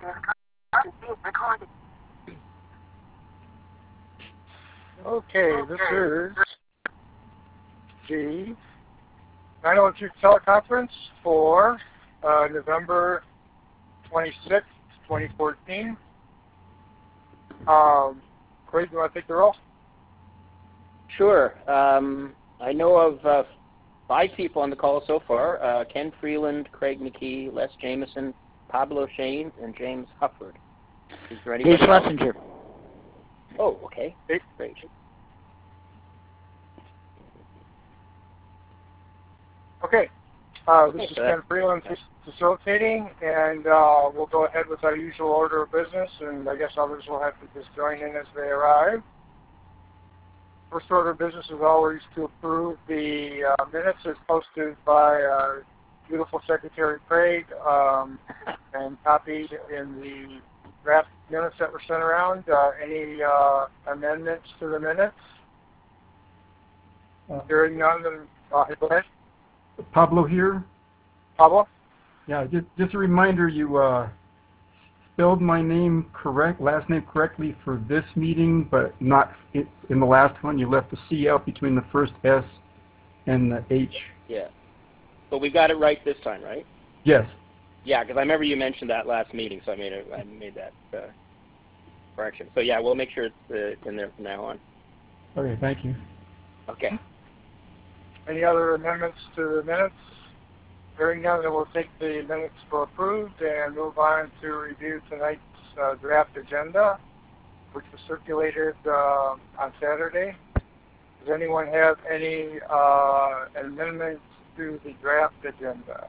Okay, this is the 902 teleconference for November 26th, 2014. Craig, do you want to take the roll? Sure. I know of 5 people on the call so far. Ken Freeland, Craig McKee, Les Jameson, Pablo Shane, and James Hufford. Is there anybody Dave else? Schlesinger. Oh, okay. Great. Okay. This is Ken Freeland facilitating, and we'll go ahead with our usual order of business, and I guess others will have to just join in as they arrive. First order of business is always to approve the minutes as posted by beautiful Secretary Craig and copied in the draft minutes that were sent around. Any amendments to the minutes? Hearing none, then go ahead. Pablo here. Pablo? Yeah, just a reminder, you spelled my name last name correctly for this meeting, but not in the last one. You left the C out between the first S and the H. Yeah. But we got it right this time, right? Yes. Yeah, because I remember you mentioned that last meeting, so I made that correction. So yeah, we'll make sure it's in there from now on. Okay, thank you. Okay. Any other amendments to the minutes? Hearing none, then we'll take the minutes for approved and move on to review tonight's draft agenda, which was circulated on Saturday. Does anyone have any amendments to the draft agenda?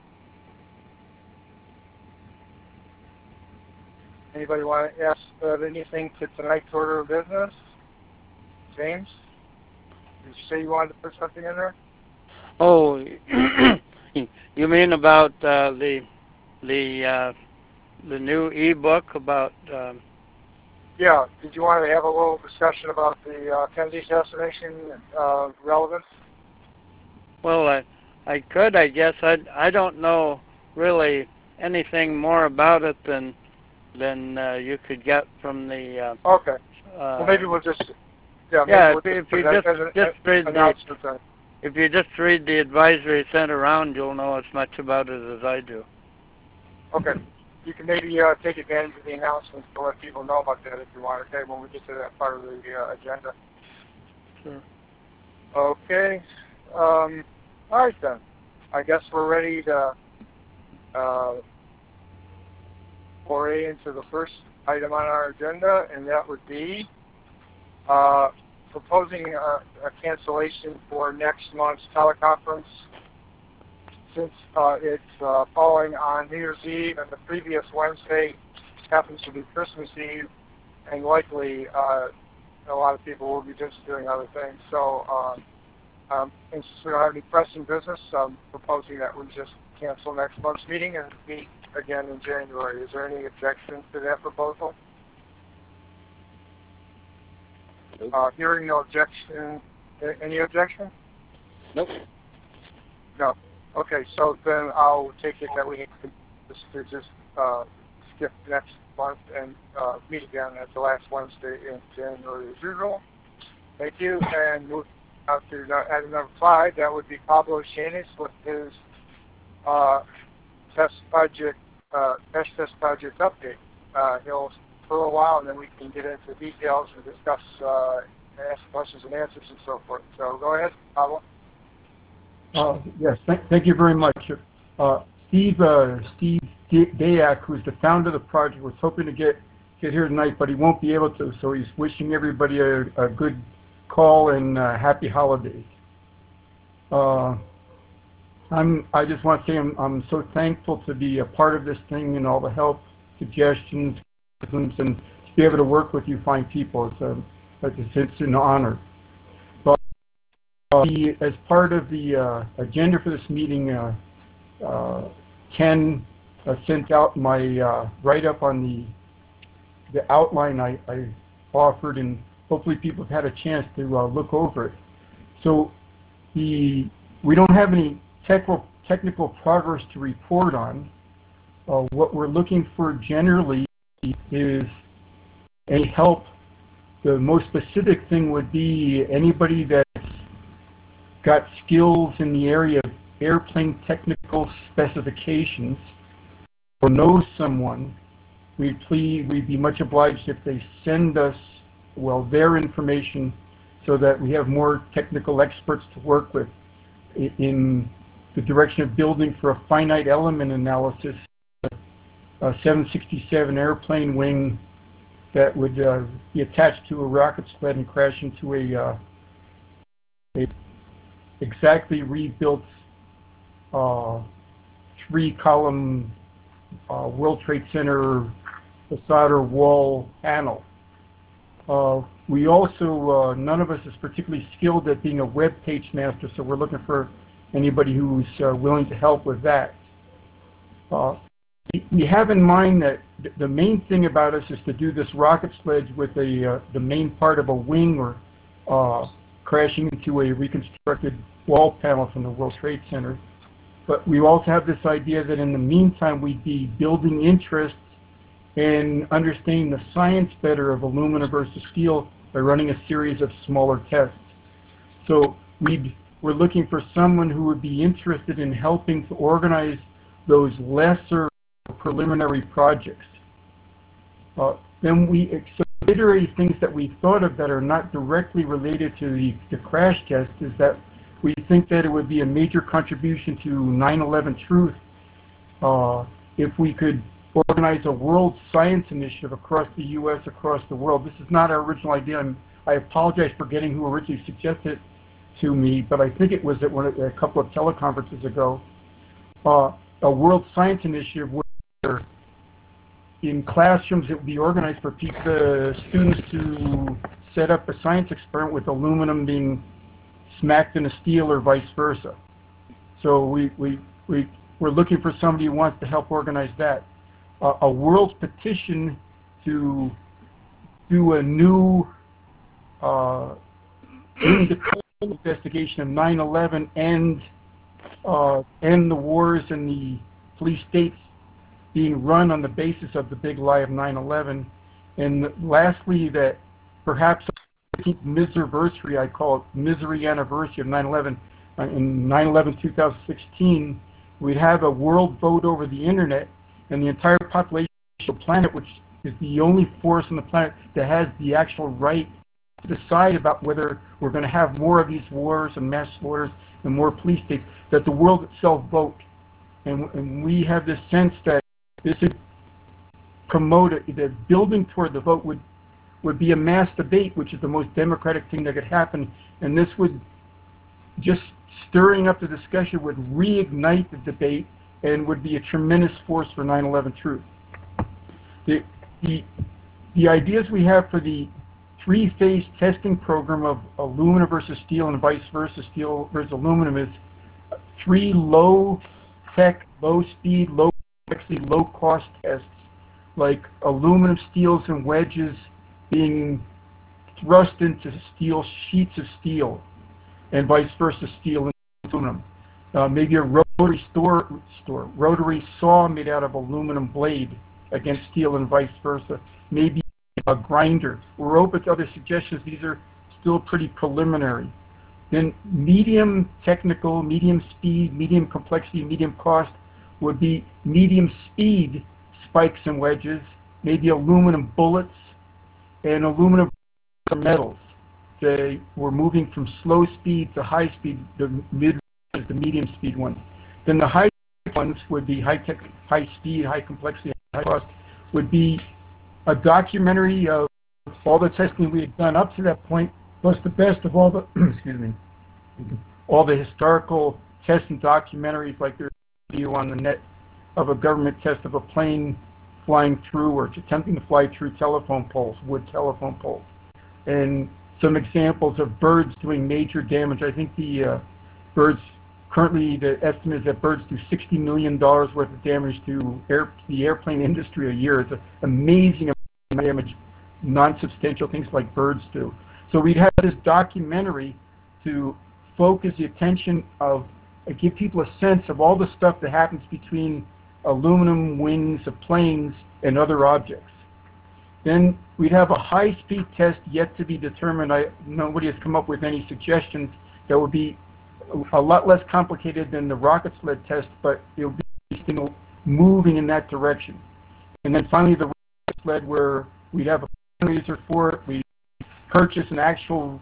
Anybody want to ask anything to tonight's order of business? James? Did you say you wanted to put something in there? Oh, you mean about the new e-book about? Yeah. Did you want to have a little discussion about the Kennedy assassination relevance? Well, I could, I guess. I don't know really anything more about it than you could get from the. Okay. Well, maybe we'll just. Yeah. If you just read the. If you just read the advisory sent around, you'll know as much about it as I do. Okay. You can maybe take advantage of the announcements to let people know about that if you want, okay, when we get to that part of the agenda. Sure. Okay. All right, then. I guess we're ready to foray into the first item on our agenda, and that would be proposing a cancellation for next month's teleconference, since it's falling on New Year's Eve and the previous Wednesday happens to be Christmas Eve, and likely a lot of people will be just doing other things. So since we don't have any pressing business, I'm proposing that we just cancel next month's meeting and meet again in January. Is there any objection to that proposal? Nope. Hearing no objection. Any objection? Nope. No. Okay, so then I'll take it that we just skip next month and meet again at the last Wednesday in January as usual. Thank you. And move out to item number 5. That would be Pablo Shanis with his test project update. He'll for a while, and then we can get into details and discuss, ask questions and answers and so forth. So go ahead, Pablo. Yes, thank you very much. Steve Dayak, who's the founder of the project, was hoping to get here tonight, but he won't be able to, so he's wishing everybody a good call and happy holidays. I just want to say I'm so thankful to be a part of this thing and all the help, suggestions, and to be able to work with you fine people. It's an honor. But as part of the agenda for this meeting, Ken sent out my write-up on the outline I offered, and hopefully people have had a chance to look over it. So we don't have any technical progress to report on, What we're looking for generally is any help. The most specific thing would be anybody that's got skills in the area of airplane technical specifications or knows someone. We'd be much obliged if they send us, their information so that we have more technical experts to work with in the direction of building for a finite element analysis, a 767 airplane wing that would be attached to a rocket sled and crash into a exactly rebuilt 3-column World Trade Center facade or wall panel. We also, none of us is particularly skilled at being a web page master, so we're looking for anybody who's willing to help with that. We have in mind that the main thing about us is to do this rocket sledge with the main part of a wing or crashing into a reconstructed wall panel from the World Trade Center. But we also have this idea that in the meantime we'd be building interest and understanding the science better of aluminum versus steel by running a series of smaller tests. So we're looking for someone who would be interested in helping to organize those lesser preliminary projects. Then subsidiary things that we thought of that are not directly related to the crash test is that we think that it would be a major contribution to 9/11 Truth if we could organize a world science initiative across the U.S., across the world. This is not our original idea. I apologize for getting who originally suggested it to me, but I think it was at a couple of teleconferences ago. A world science initiative where in classrooms it would be organized for students to set up a science experiment with aluminum being smacked into steel or vice versa. So we're looking for somebody who wants to help organize that. A world petition to do a new investigation of 9/11 and the wars and the police states being run on the basis of the big lie of 9/11. And lastly, that perhaps the 15th misery, I call it misery anniversary of 9/11, in 9/11/2016, we'd have a world vote over the internet, and the entire population of the planet, which is the only force on the planet that has the actual right to decide about whether we're going to have more of these wars and mass slaughters and more police states, that the world itself vote. And we have this sense that this would promote it, that building toward the vote would be a mass debate, which is the most democratic thing that could happen. And this would, just stirring up the discussion, would reignite the debate and would be a tremendous force for 9/11 Truth. The ideas we have for the 3-phase testing program of aluminum versus steel and vice versa, steel versus aluminum, is 3 low-tech, low-speed, low-complexity, low-cost tests, like aluminum steels and wedges being thrust into steel, sheets of steel, and vice versa, steel and aluminum. Maybe a rotary saw made out of aluminum blade against steel and vice versa. Maybe a grinder. We're open to other suggestions. These are still pretty preliminary. Then medium technical, medium speed, medium complexity, medium cost would be medium speed spikes and wedges, maybe aluminum bullets, and aluminum metals. We're moving from slow speed to high speed. The mid is the medium speed one. Then the high ones would be high tech, high speed, high complexity, high cost, would be a documentary of all the testing we had done up to that point, plus the best of all the all the historical tests and documentaries, like there's a video on the net of a government test of a plane flying through or attempting to fly through telephone poles, wood telephone poles, and some examples of birds doing major damage. I think the birds, currently the estimate is that birds do $60 million worth of damage to the airplane industry a year. It's an amazing amount of damage, non-substantial things like birds do. So we'd have this documentary to focus the attention of, give people a sense of all the stuff that happens between aluminum wings of planes and other objects. Then we'd have a high-speed test yet to be determined. Nobody has come up with any suggestions that would be a lot less complicated than the rocket sled test, but it will be moving in that direction. And then finally the rocket sled, where we'd have a fundraiser for it. We purchase an actual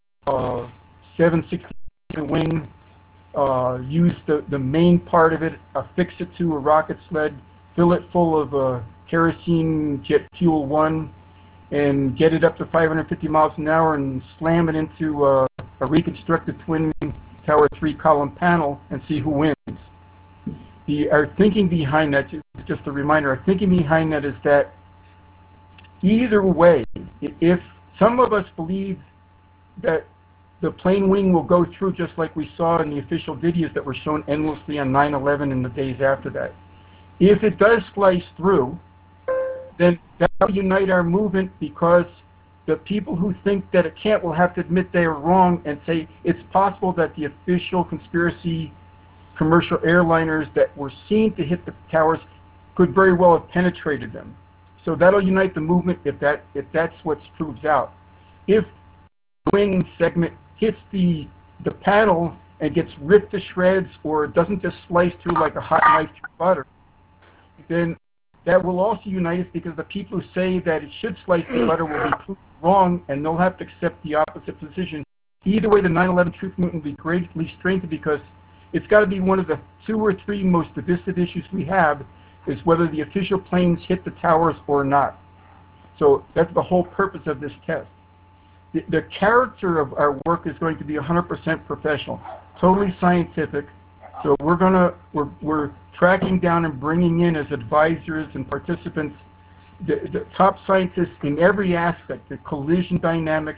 760 wing, use the main part of it, affix it to a rocket sled, fill it full of kerosene jet fuel 1, and get it up to 550 miles an hour and slam it into a reconstructed twin tower 3 column panel and see who wins. Our thinking behind that, just a reminder, our thinking behind that is that either way, if some of us believe that the plane wing will go through just like we saw in the official videos that were shown endlessly on 9/11 and the days after that. If it does slice through, then that will unite our movement, because the people who think that it can't will have to admit they are wrong and say it's possible that the official conspiracy commercial airliners that were seen to hit the towers could very well have penetrated them. So that'll unite the movement if that's what proves out. If the wing segment hits the panel and gets ripped to shreds, or it doesn't just slice through like a hot knife through butter, then that will also unite us, because the people who say that it should slice through butter will be proved wrong, and they'll have to accept the opposite position. Either way, the 9/11 truth movement will be greatly strengthened, because it's got to be one of the 2 or 3 most divisive issues we have, is whether the official planes hit the towers or not. So that's the whole purpose of this test. The character of our work is going to be 100% professional, totally scientific. So we're tracking down and bringing in as advisors and participants the top scientists in every aspect: the collision dynamics,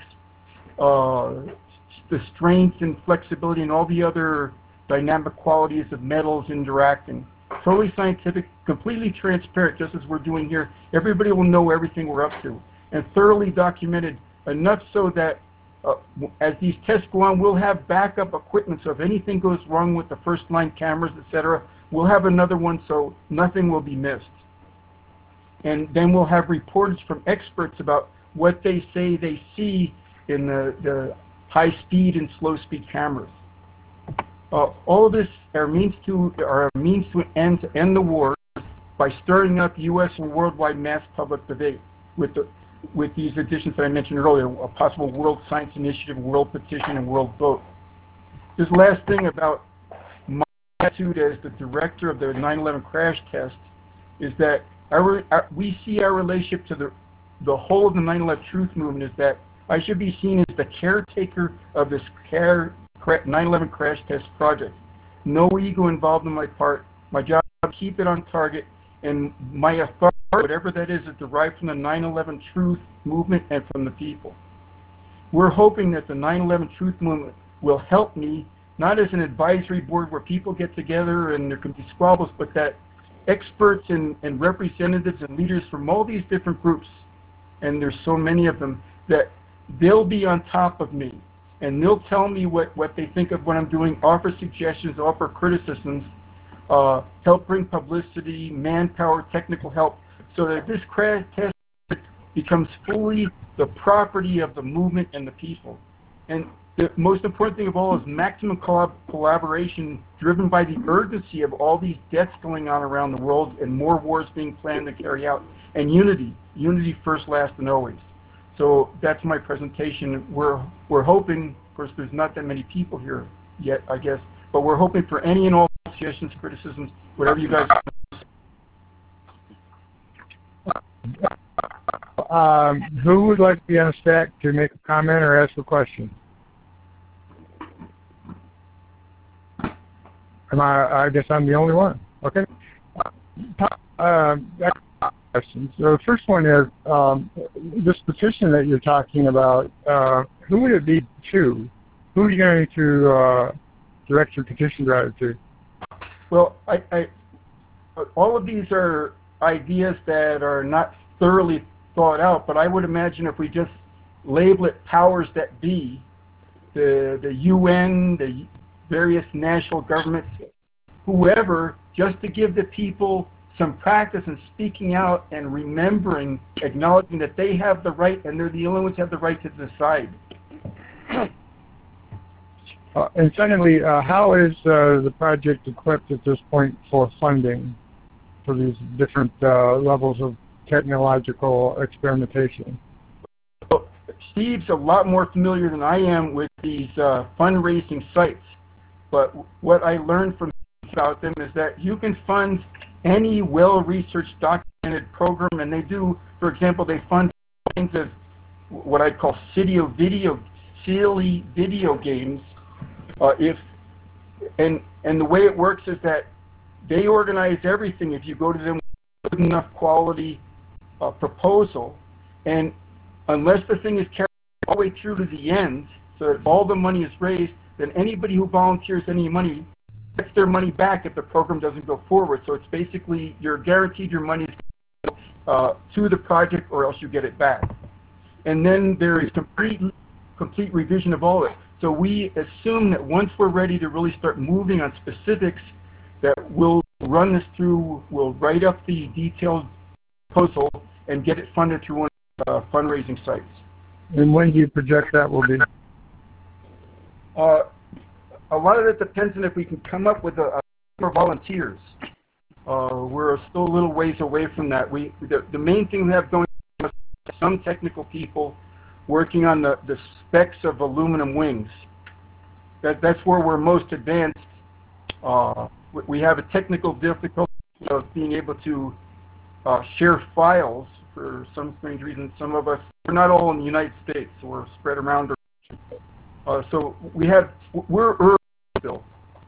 the strength and flexibility, and all the other dynamic qualities of metals interacting. Totally scientific, completely transparent, just as we're doing here. Everybody will know everything we're up to, and thoroughly documented, enough so that as these tests go on, we'll have backup equipment, so if anything goes wrong with the first line cameras, etc., we'll have another one, so nothing will be missed. And then we'll have reports from experts about what they say they see in the high speed and slow speed cameras. All of this are a means to end the war by stirring up U.S. and worldwide mass public debate with these additions that I mentioned earlier: a possible World Science Initiative, World Petition, and World Vote. This last thing about my attitude as the director of the 9/11 crash test is that we see our relationship to the whole of the 9/11 truth movement is that I should be seen as the caretaker of this 9/11 crash test project. No ego involved in my part. My job is to keep it on target, and my authority, whatever that is derived from the 9/11 truth movement and from the people. We're hoping that the 9/11 truth movement will help me, not as an advisory board where people get together and there can be squabbles, but that experts and representatives and leaders from all these different groups, and there's so many of them, that they'll be on top of me, and they'll tell me what they think of what I'm doing, offer suggestions, offer criticisms, help bring publicity, manpower, technical help, so that this crash test becomes fully the property of the movement and the people. And the most important thing of all is maximum collaboration, driven by the urgency of all these deaths going on around the world and more wars being planned to carry out, and unity first, last, and always. So that's my presentation. We're hoping, of course, there's not that many people here yet, I guess, but we're hoping for any and all suggestions, criticisms, whatever you guys who would like to be on stack to make a comment or ask a question? I guess I'm the only one. Okay. Questions. So the first one is, this petition that you're talking about, who would it be to? Who are you going to direct your petition drive to? Well, all of these are ideas that are not thoroughly thought out, but I would imagine if we just label it powers that be, the UN, the various national governments, whoever just to give the people some practice in speaking out and remembering, acknowledging that they have the right and they're the only ones who have the right to decide. And secondly, how is the project equipped at this point for funding for these different levels of technological experimentation? Well, Steve's a lot more familiar than I am with these fundraising sites, but what I learned from about them is that you can fund any well-researched, documented program, and they do, for example, they fund kinds of what I call silly video games. And the way it works is that they organize everything if you go to them with good enough quality proposal, and unless the thing is carried all the way through to the end, so that all the money is raised, then anybody who volunteers any money gets their money back if the program doesn't go forward. So it's basically you're guaranteed your money is to the project, or else you get it back. And then there is complete revision of all of it. So we assume that once we're ready to really start moving on specifics, that we'll run this through, we'll write up the detailed proposal and get it funded through one of the fundraising sites. And when do you project that will be? A lot of it depends on if we can come up with a more volunteers. We're still a little ways away from that. The main thing we have going on is some technical people working on the specs of aluminum wings. That's where we're most advanced. We have a technical difficulty of being able to share files for some strange reason. Some of us, we're not all in the United States, so we're spread around. So we're early still.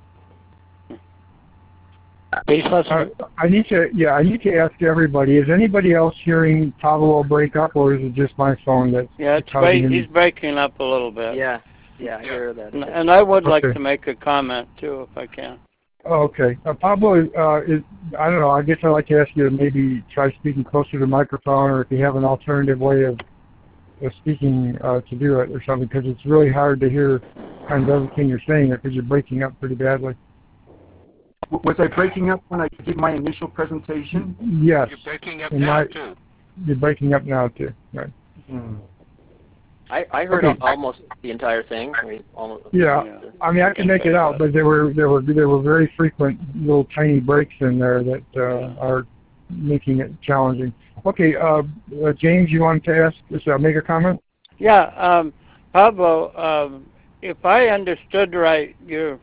I need to ask everybody, is anybody else hearing Pablo break up, or is it just my phone that's he's breaking up a little bit. Yeah, I hear that. And I would like to make a comment, too, if I can. Okay. Pablo, I don't know, I guess I'd like to ask you to maybe try speaking closer to the microphone, or if you have an alternative way of speaking to do it or something, because it's really hard to hear kind of everything you're saying because you're breaking up pretty badly. Was I breaking up when I did my initial presentation? Yes. You're breaking up now, too. You're breaking up now, too. Right. I heard almost the entire thing. Yeah. I mean, I can make it out, but there were very frequent little tiny breaks in there that are making it challenging. Okay, James, you wanted to make a comment? Yeah, Pablo, if I understood right, you're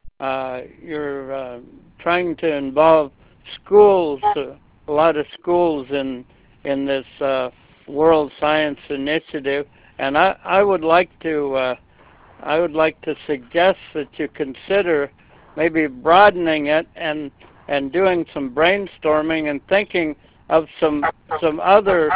trying to involve schools, a lot of schools in this World Science Initiative, and I would like to suggest that you consider maybe broadening it and doing some brainstorming and thinking of some other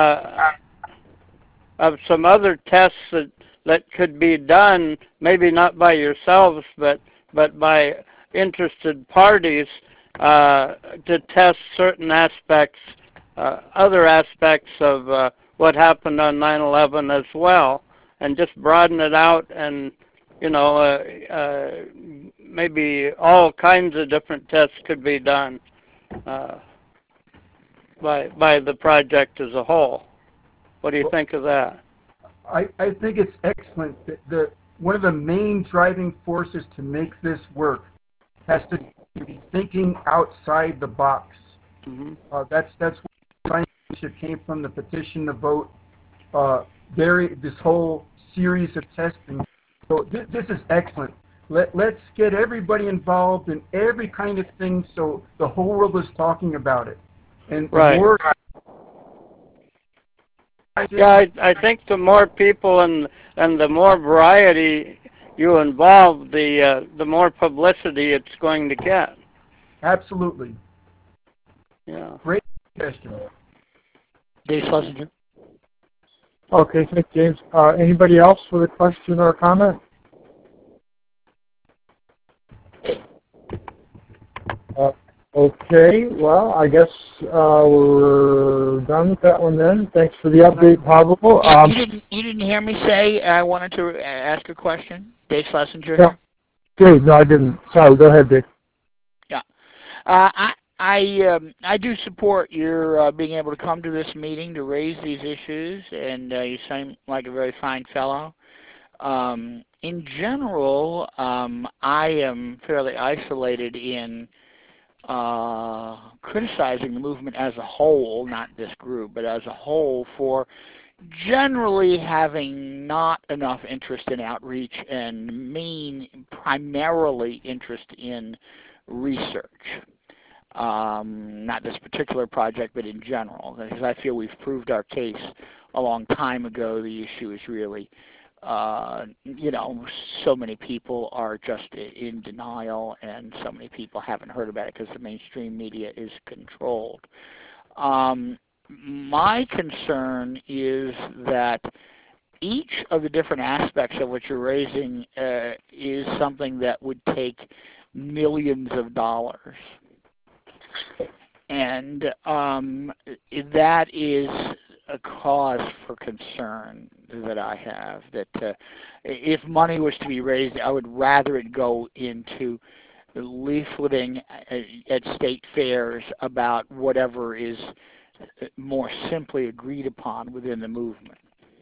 tests that could be done, maybe not by yourselves, but by interested parties to test certain aspects, other aspects of what happened on 9/11 as well, and just broaden it out, and maybe all kinds of different tests could be done by the project as a whole. What do you think of that? I think it's excellent. One of the main driving forces to make this work has to be thinking outside the box. Mm-hmm. That's where science came from, the petition, the vote, this whole series of testing. So this is excellent. Let's get everybody involved in every kind of thing so the whole world is talking about it. And right. I think the more people and the more variety you involve, the more publicity it's going to get. Absolutely. Yeah. Great suggestion. Dave Schlesinger. Okay, thanks, James. Anybody else with a question or a comment? Okay, well, I guess we're done with that one then. Thanks for the update, Pablo. You didn't hear me say I wanted to ask a question? Dave Schlesinger. Yeah. Dave, no, I didn't. Sorry, go ahead, Dave. Yeah. I do support your being able to come to this meeting to raise these issues, and you seem like a very fine fellow. In general, I am fairly isolated in criticizing the movement as a whole, not this group, but as a whole, for generally having not enough interest in outreach and primarily interest in research. Not this particular project, but in general, because I feel we've proved our case a long time ago. The issue is really, so many people are just in denial, and so many people haven't heard about it because the mainstream media is controlled. My concern is that each of the different aspects of what you're raising is something that would take millions of dollars. And that is a cause for concern that I have, that if money was to be raised, I would rather it go into leafleting at state fairs about whatever is more simply agreed upon within the movement.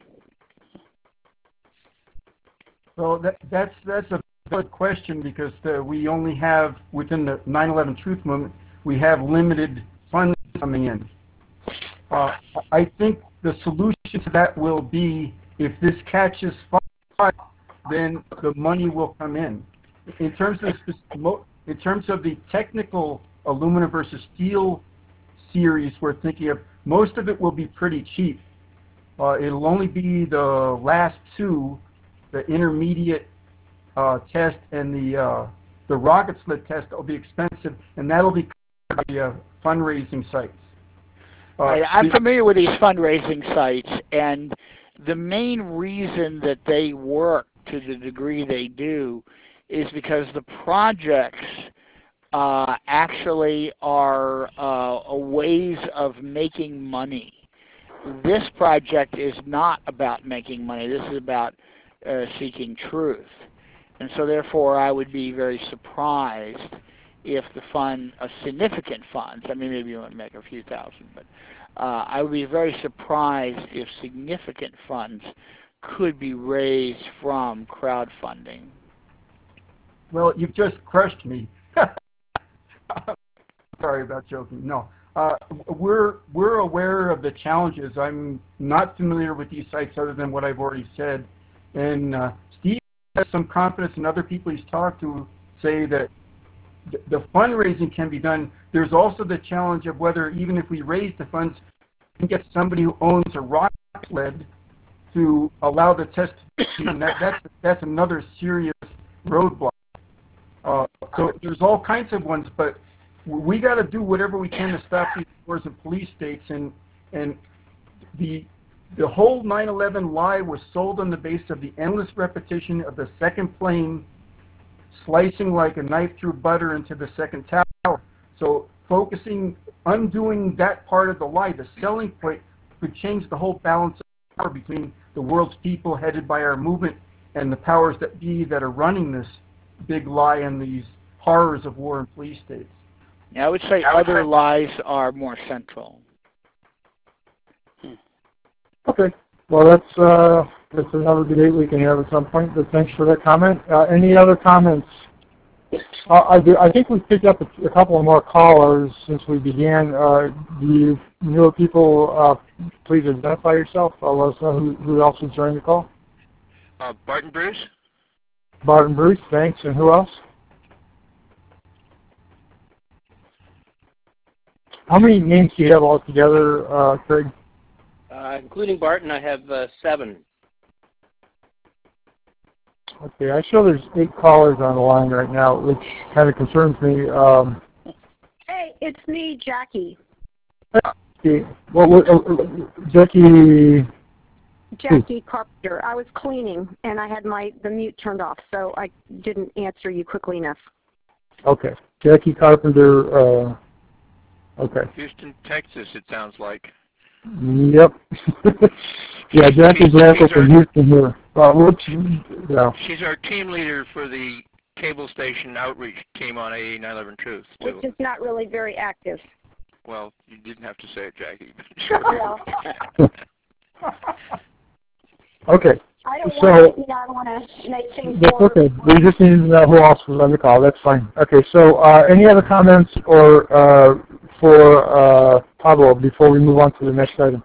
Well, that's a good question, because we only have, within the 9/11 Truth Movement, we have limited funds coming in. I think the solution to that will be, if this catches fire, then the money will come in. In terms of the technical aluminum versus steel series we're thinking of, most of it will be pretty cheap. It'll only be the last two, the intermediate test and the rocket sled test, that will be expensive, and that'll be covered by fundraising sites. I'm familiar with these fundraising sites, and the main reason that they work to the degree they do is because the projects actually are ways of making money. This project is not about making money. This is about seeking truth. And so therefore I would be very surprised if the significant funds, I mean, maybe you want to make a few thousand, but I would be very surprised if significant funds could be raised from crowdfunding. Well, you've just crushed me. Sorry about joking. No, we're aware of the challenges. I'm not familiar with these sites other than what I've already said, and Steve has some confidence, and other people he's talked to say that the fundraising can be done. There's also the challenge of whether, even if we raise the funds, we can get somebody who owns a rocket sled to allow the test to be done. That's another serious roadblock. So there's all kinds of ones, but we got to do whatever we can to stop these wars in police states. And the whole 9/11 lie was sold on the basis of the endless repetition of the second plane slicing like a knife through butter into the second tower. So undoing that part of the lie, the selling point, could change the whole balance of power between the world's people headed by our movement and the powers that be that are running this big lie and these horrors of war and police states. Yeah, I would say other lies are more central. Okay. Well, that's another debate we can have at some point, but thanks for that comment. Any other comments? I think we've picked up a couple of more callers since we began. Do you know people, please identify yourself. Let us know who else is joining the call. Barton Bruce. Barton Bruce, thanks. And who else? How many names do you have altogether, Craig? Including Barton, I have 7. Okay, I show there's 8 callers on the line right now, which kind of concerns me. Hey, it's me, Jackie. Jackie Carpenter. I was cleaning, and I had the mute turned off, so I didn't answer you quickly enough. Okay, Jackie Carpenter. Okay. Houston, Texas, it sounds like. Yep. Yeah, Jackie's local from Houston here. She's our team leader for the cable station outreach team on AA 9/11 Truth, too. Which is not really very active. Well, you didn't have to say it, Jackie. Well, Okay. I don't So- want to, I don't want to make things That's more. okay. We just need to know who else was on the call. That's fine. Okay. So any other comments or for Pablo before we move on to the next item?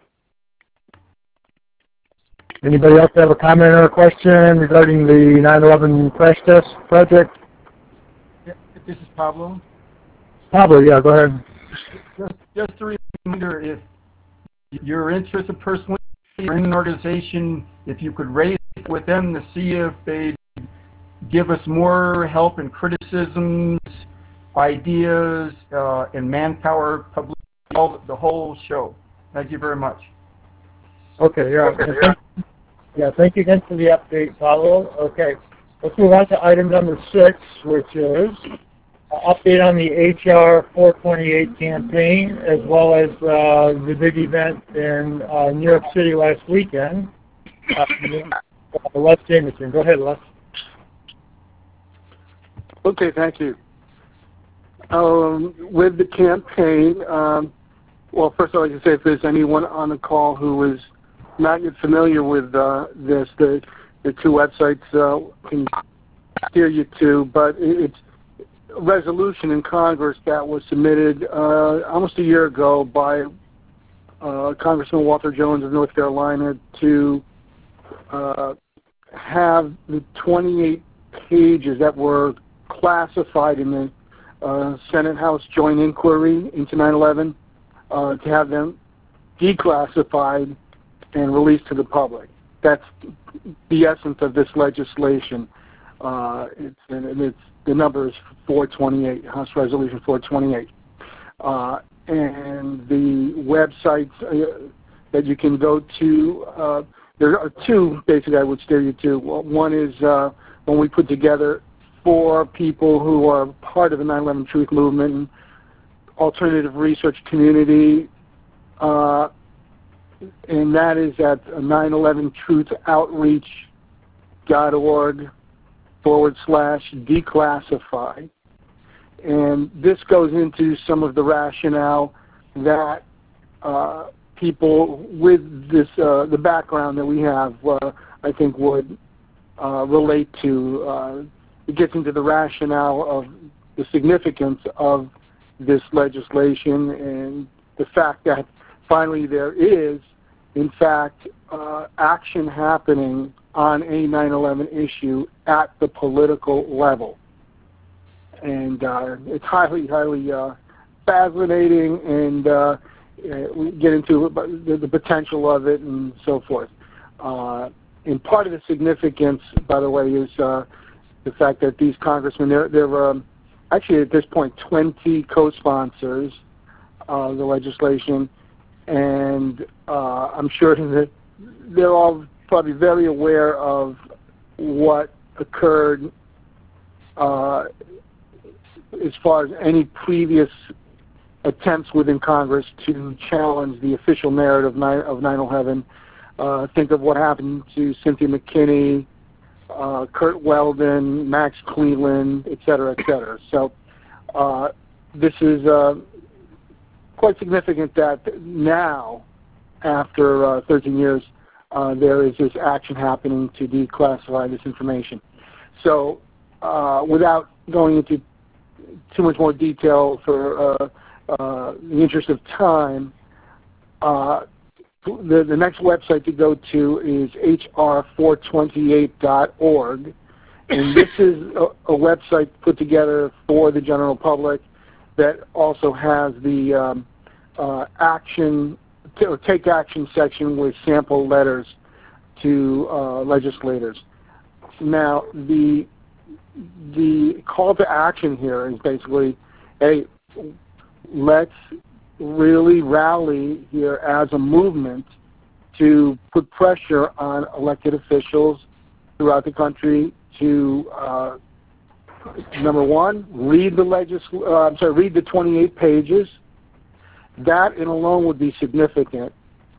Anybody else have a comment or a question regarding the 9/11 crash test project? Yeah, this is Pablo. Pablo, yeah, go ahead. Just a reminder, if you're interested personally in an organization, if you could raise it with them to see if they give us more help and criticisms, ideas, and manpower, the whole show. Thank you very much. Okay, thank you again for the update, Pablo. Okay, let's move on to item number 6, which is update on the HR 428 campaign, as well as the big event in New York City last weekend. Les Jameson, go ahead, Les. Okay, thank you. With the campaign, well, first I'd like to say if there's anyone on the call who is not yet familiar with this, the two websites can steer you to, but it's a resolution in Congress that was submitted almost a year ago by Congressman Walter Jones of North Carolina to have the 28 pages that were classified in the Senate House joint inquiry into 9/11 to have them declassified and released to the public. That's the essence of this legislation. The number is 428, House Resolution 428. And the websites that you can go to, there are two basically I would steer you to. One is when we put together 4 people who are part of the 9/11 Truth Movement and alternative research community, and that is at 911truthoutreach.org/declassify. And this goes into some of the rationale that people with this, the background that we have, I think would relate to. It gets into the rationale of the significance of this legislation and the fact that finally there is, in fact, action happening on a 9/11 issue at the political level. And it's highly, highly fascinating, and we get into the potential of it and so forth. And part of the significance, by the way, is the fact that these congressmen, there were actually at this point 20 co-sponsors of the legislation, and I'm sure that they're all probably very aware of what occurred as far as any previous attempts within Congress to challenge the official narrative of 9/11. Think of what happened to Cynthia McKinney, Kurt Weldon, Max Cleland, et cetera, et cetera. So this is quite significant that now, after 13 years, there is this action happening to declassify this information. So without going into too much more detail for the interest of time, the next website to go to is hr428.org, and this is a website put together for the general public that also has the action or take action section with sample letters to legislators. Now, the call to action here is basically, hey, let's really rally here as a movement to put pressure on elected officials throughout the country to, number one, read the 28 pages. That in alone would be significant.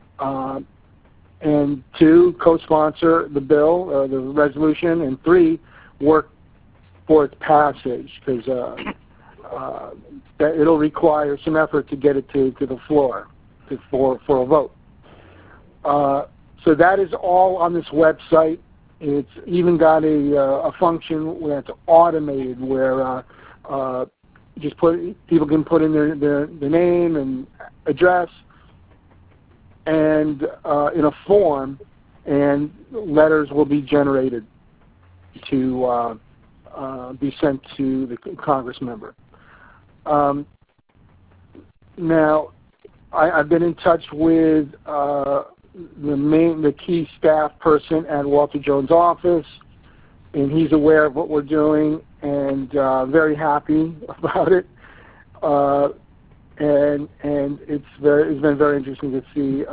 And 2, co-sponsor the bill, the resolution, and 3, work for its passage, because it'll require some effort to get it to the floor for a vote. So that is all on this website. It's even got a function where it's automated, where people can put in their name and address, and in a form, and letters will be generated to be sent to the Congress member. Now, I've been in touch with the key staff person at Walter Jones' office, and he's aware of what we're doing and very happy about it. And it's been very interesting to see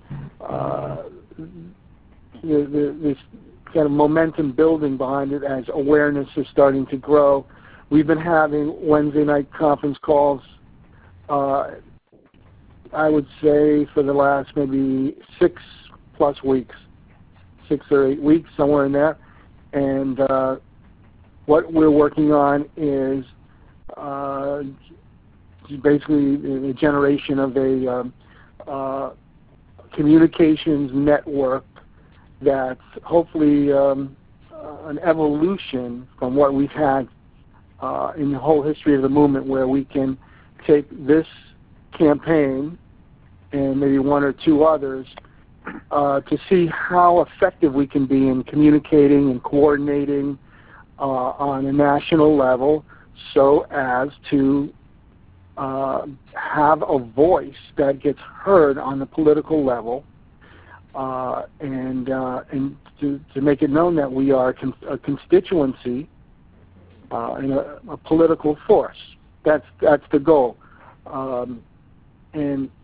this kind of momentum building behind it as awareness is starting to grow. We've been having Wednesday night conference calls, I would say, for the last maybe 6+ weeks, 6 or 8 weeks, somewhere in there. And what we're working on is basically the generation of a communications network that's hopefully an evolution from what we've had in the whole history of the movement, where we can take this campaign and maybe one or two others to see how effective we can be in communicating and coordinating on a national level, so as to have a voice that gets heard on the political level, and to make it known that we are a constituency and a political force. That's the goal. And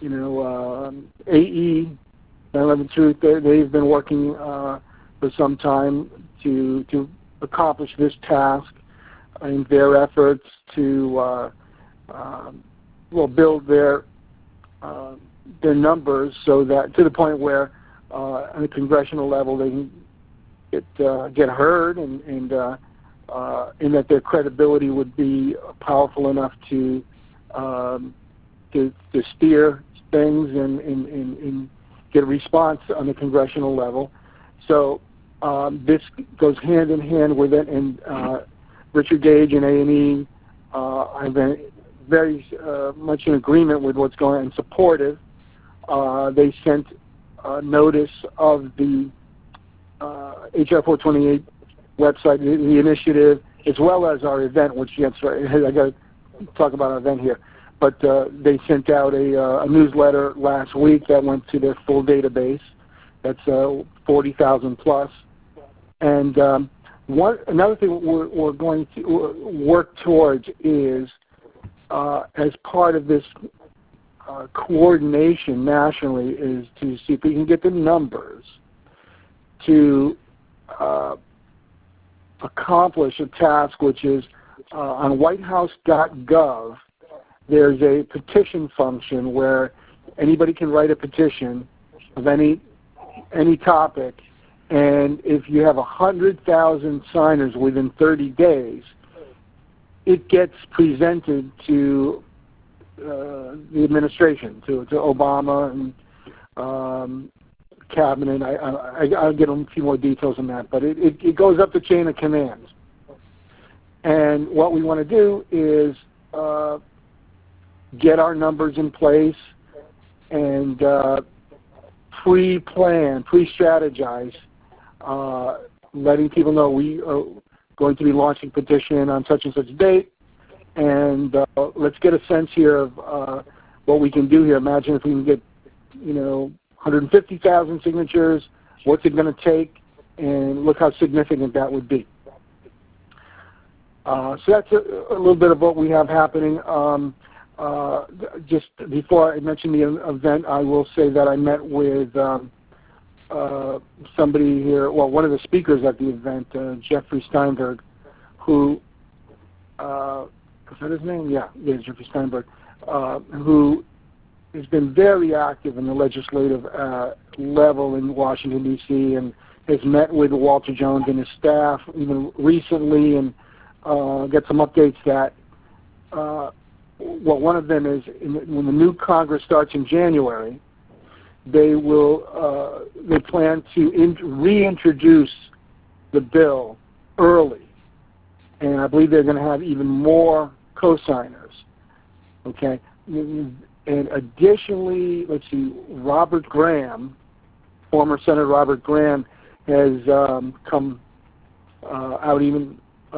AE, 9/11 Truth, they've been working for some time to accomplish this task in their efforts to build their numbers, so that to the point where on the congressional level they can get heard, and that their credibility would be powerful enough to steer things and get a response on the congressional level. So this goes hand in hand with it, and Richard Gage and A&E have been very much in agreement with what's going on and supportive. They sent a notice of the HR 428 website, the initiative, as well as our event, which I got to talk about our event here. But they sent out a newsletter last week that went to their full database. That's 40,000 plus. And another thing we're going to work towards is, as part of this coordination nationally, is to see if we can get the numbers to accomplish a task, which is on whitehouse.gov, there's a petition function where anybody can write a petition of any topic, and if you have 100,000 signers within 30 days, it gets presented to the administration, to Obama and cabinet. I'll get a few more details on that, but it goes up the chain of commands. And what we want to do is get our numbers in place and pre-plan, pre-strategize, letting people know we are going to be launching petition on such and such date, and let's get a sense here of what we can do here. Imagine if we can get 150,000 signatures, what's it going to take, and look how significant that would be. So that's a little bit of what we have happening. Just before I mention the event, I will say that I met with somebody here, one of the speakers at the event, Jeffrey Steinberg, who, is that his name? Yeah, Jeffrey Steinberg, who has been very active in the legislative level in Washington, D.C., and has met with Walter Jones and his staff even recently, and get some updates that, one of them is when the new Congress starts in January, they plan to reintroduce the bill early, and I believe they're going to have even more co-signers. Okay, and additionally, let's see, Robert Graham, former Senator Robert Graham, has come out even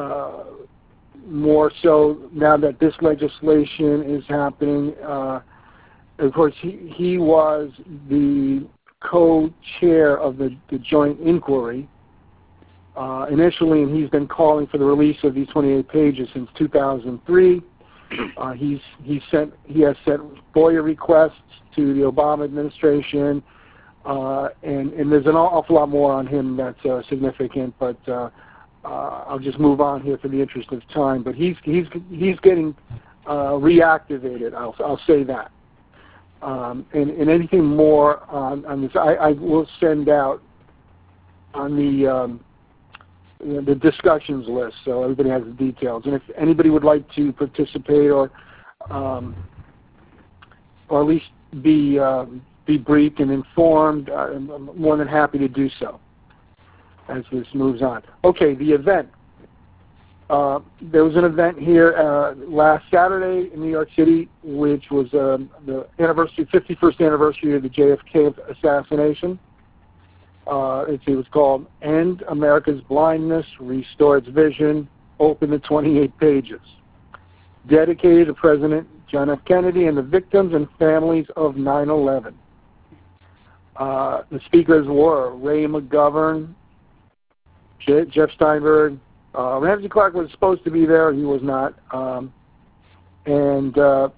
more so now that this legislation is happening. Of course, he was the co-chair of the joint inquiry initially, and he's been calling for the release of these 28 pages since 2003. He has sent FOIA requests to the Obama administration, and there's an awful lot more on him that's significant, but I'll just move on here for the interest of time. But he's getting reactivated. I'll say that. And anything more on this, I will send out on the discussions list, so everybody has the details. And if anybody would like to participate or at least be briefed and informed, I'm more than happy to do so as this moves on. Okay, the event. There was an event here last Saturday in New York City, which was the 51st anniversary of the JFK assassination. It was called End America's Blindness, Restore Its Vision, Open the 28 Pages. Dedicated to President John F. Kennedy and the victims and families of 9/11. The speakers were Ray McGovern, Jeff Steinberg, Ramsey Clark was supposed to be there, he was not, and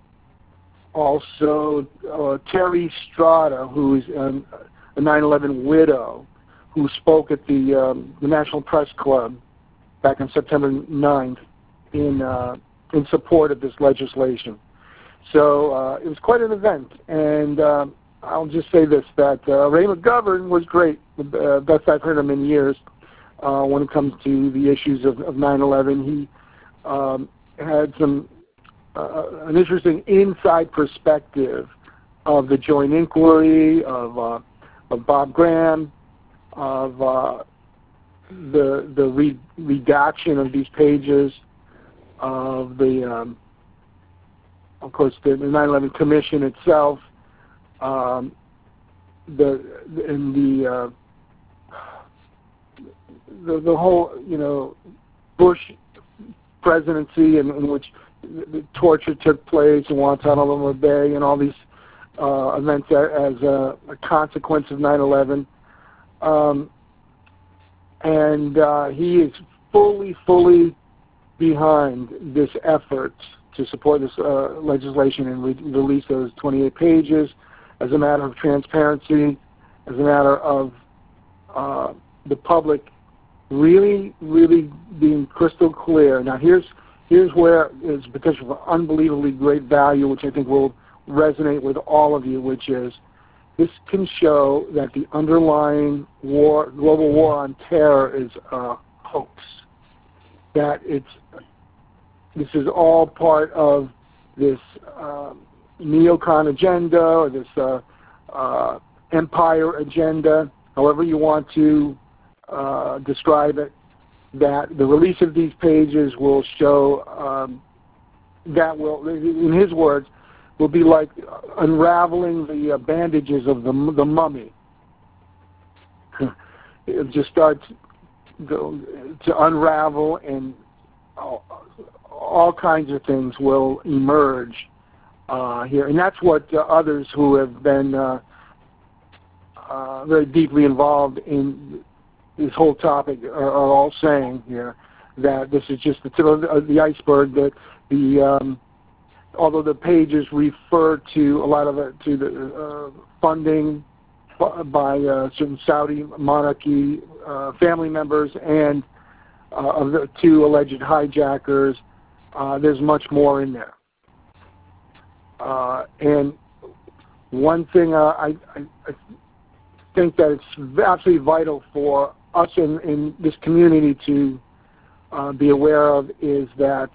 also Terry Strada, who is a 9/11 widow, who spoke at the National Press Club back on September 9th in support of this legislation. So it was quite an event, and I'll just say this, that Ray McGovern was great, the best I've heard him in years. When it comes to the issues of 9/11, he had an interesting inside perspective of the joint inquiry, of Bob Graham, of the redaction of these pages, of course, the 9/11 Commission itself, the whole, Bush presidency in which the torture took place in Guantanamo Bay and all these events as a consequence of 9/11. And he is fully behind this effort to support this legislation and release those 28 pages as a matter of transparency, as a matter of the public really being crystal clear. Now here's where it's potential for unbelievably great value, which I think will resonate with all of you, which is this can show that the underlying global war on terror is a hoax. That this is all part of this neocon agenda, or this empire agenda, however you want to describe it, that the release of these pages will show that will, in his words, will be like unraveling the bandages of the mummy. It just starts to unravel, and all kinds of things will emerge here. And that's what others who have been very deeply involved in this whole topic are all saying here, that this is just the tip of the iceberg, that although the pages refer to a lot of it, to the funding by certain Saudi monarchy family members and of the two alleged hijackers, there's much more in there. And one thing I think that it's absolutely vital for us in this community to be aware of is that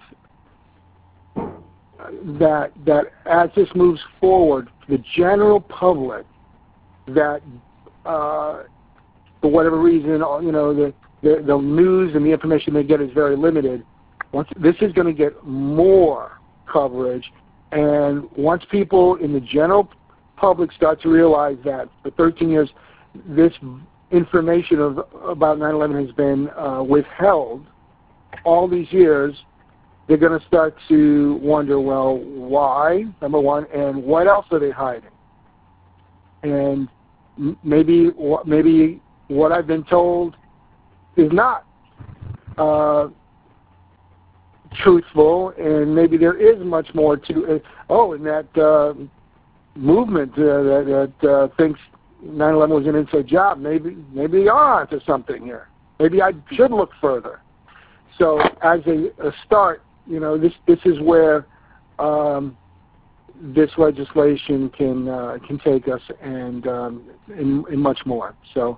as this moves forward, the general public that for whatever reason, the news and the information they get is very limited. This is going to get more coverage, and once people in the general public start to realize that for 13 years this information about 9/11 has been withheld all these years, they're going to start to wonder, well, why, number one, and what else are they hiding? And maybe what I've been told is not truthful, and maybe there is much more to it. And that movement that thinks 9/11 was an inside job, maybe they are onto something here. Maybe I should look further. So as a start, this is where this legislation can take us, and much more. So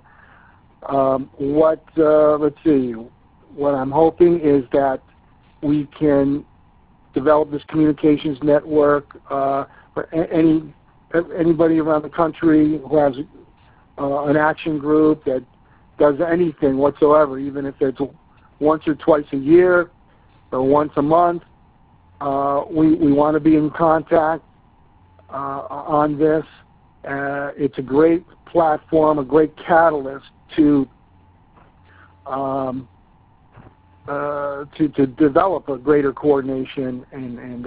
let's see. What I'm hoping is that we can develop this communications network for anybody around the country who has an action group that does anything whatsoever, even if it's once or twice a year or once a month. We want to be in contact on this. It's a great platform, a great catalyst to develop a greater coordination and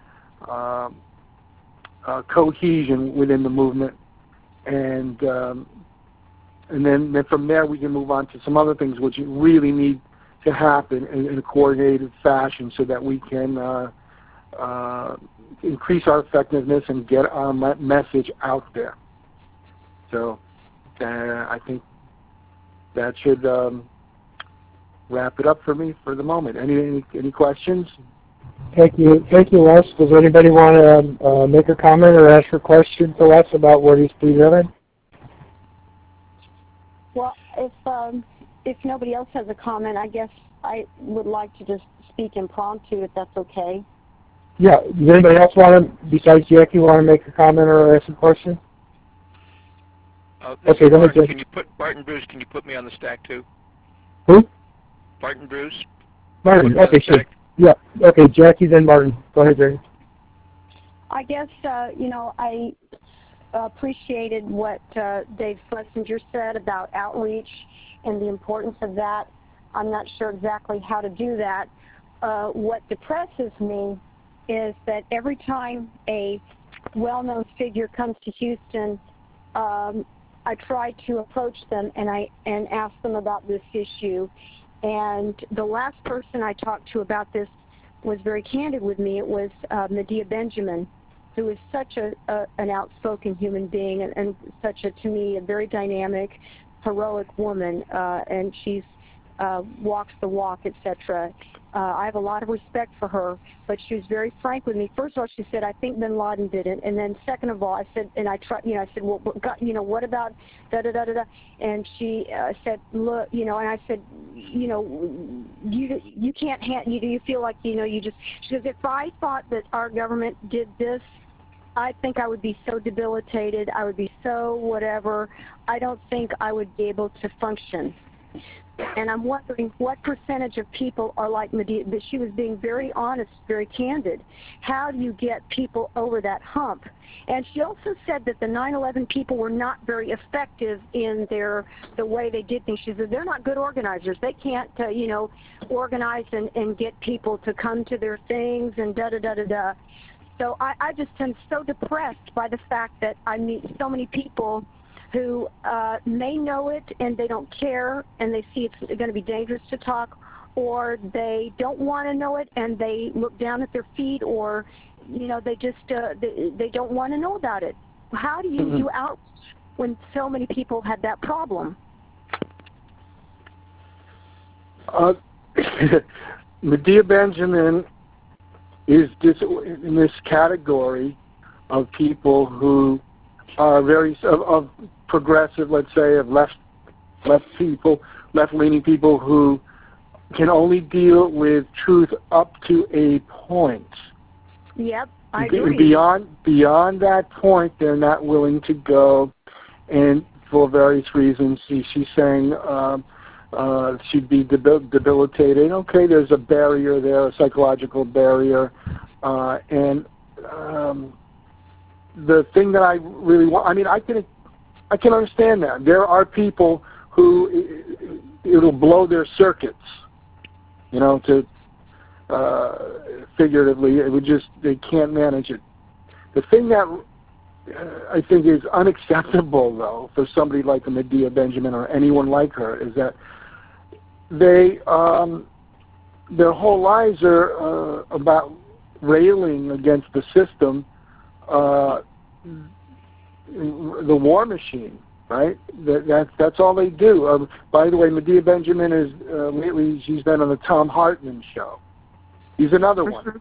cohesion within the movement, and then from there we can move on to some other things which really need to happen in a coordinated fashion, so that we can increase our effectiveness and get our message out there. So I think that should wrap it up for me for the moment. Any questions? Thank you, Les. Does anybody want to make a comment or ask a question to Les about what he's presented? Well, if nobody else has a comment, I guess I would like to just speak impromptu, if that's okay. Yeah. Does anybody else besides Jackie, want to make a comment or ask a question? Okay, go ahead, Jackie. Can you put Barton Bruce? Can you put me on the stack too? Who? Barton Bruce. Martin. Okay, sure. Yeah. Okay, Jackie, then Martin. Go ahead, Jackie. I guess I appreciated what Dave Schlesinger said about outreach and the importance of that. I'm not sure exactly how to do that. What depresses me is that every time a well-known figure comes to Houston, I try to approach them and ask them about this issue. And the last person I talked to about this was very candid with me. It was Medea Benjamin, who is such an outspoken human being and such to me, a very dynamic, heroic woman, and she's walks the walk, etc. I have a lot of respect for her, but she was very frank with me. First of all, she said, "I think Bin Laden did it," and then second of all, I said, and I tried, I said, "Well, God, what about da da da da da?" And she said, "Look, and I said, you can't do you feel like you just?" She goes, "If I thought that our government did this, I think I would be so debilitated. I would be so whatever. I don't think I would be able to function." And I'm wondering what percentage of people are like Medea. But she was being very honest, very candid. How do you get people over that hump? And she also said that the 9/11 people were not very effective in the way they did things. She said they're not good organizers. They can't, organize and get people to come to their things and da-da-da-da-da. So I just am so depressed by the fact that I meet so many people who may know it and they don't care and they see it's going to be dangerous to talk, or they don't want to know it and they look down at their feet, or they just they don't want to know about it. How do you do outreach when so many people had that problem? Medea Benjamin is in this category of people who are very of progressive, let's say, of left-leaning people who can only deal with truth up to a point. Yep, I agree. Beyond that point, they're not willing to go, and for various reasons. She's saying she'd be debilitated. Okay, there's a barrier there, a psychological barrier, and the thing that I really want, I mean, I can understand that. There are people who it'll blow their circuits, you know, to figuratively, it would just, they can't manage it. The thing that I think is unacceptable, though, for somebody like Medea Benjamin or anyone like her, is that they, their whole lives are about railing against the system, the war machine, right? That's all they do. By the way, Medea Benjamin is lately she's been on the Thom Hartmann show. He's another one,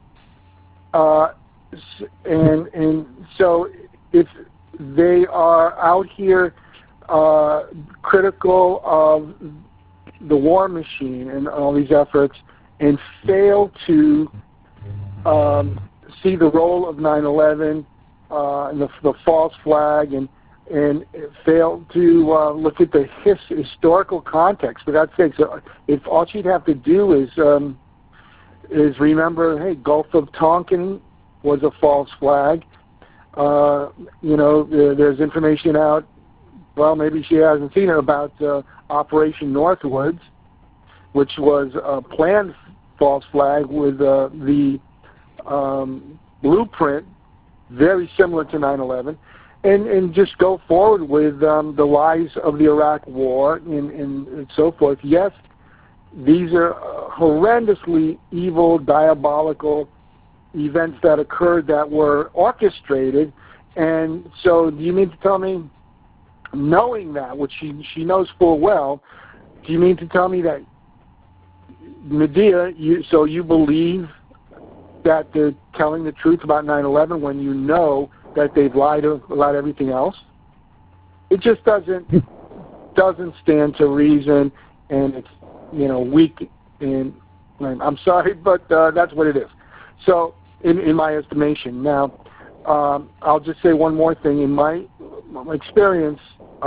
and so if they are out here critical of the war machine and all these efforts, and fail to see the role of 9/11 and the false flag, and fail to look at the historical context. For God's sake, so if all she'd have to do is remember, hey, Gulf of Tonkin was a false flag. You know, there's information out, well, maybe she hasn't seen it, about Operation Northwoods, which was a planned false flag with the blueprint very similar to 9/11, and just go forward with the lies of the Iraq War and so forth. Yes, these are horrendously evil, diabolical events that occurred that were orchestrated. And so do you mean to tell me, knowing that, which she knows full well, do you mean to tell me that, Medea, you believe that they're telling the truth about 9/11 when you know that they've lied about everything else? It just doesn't stand to reason, and it's, you know, weak. And I'm sorry, but that's what it is. So, in my estimation, now I'll just say one more thing. In my experience,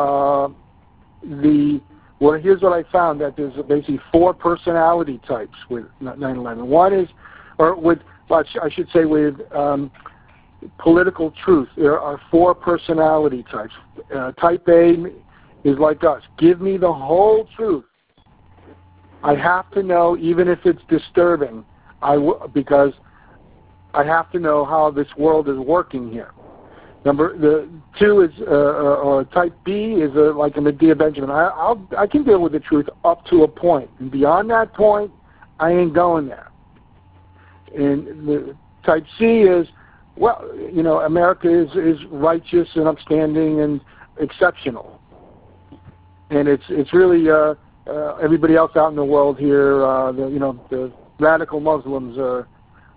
here's what I found, that there's basically 4 personality types with 9/11. One is, I should say with political truth, there are 4 personality types. Type A is like us. Give me the whole truth. I have to know, even if it's disturbing, because I have to know how this world is working here. The 2 is, or type B is like a Medea Benjamin. I can deal with the truth up to a point, and beyond that point, I ain't going there. And the type C is, well, you know, America is righteous and upstanding and exceptional, and it's really everybody else out in the world here, the radical Muslims are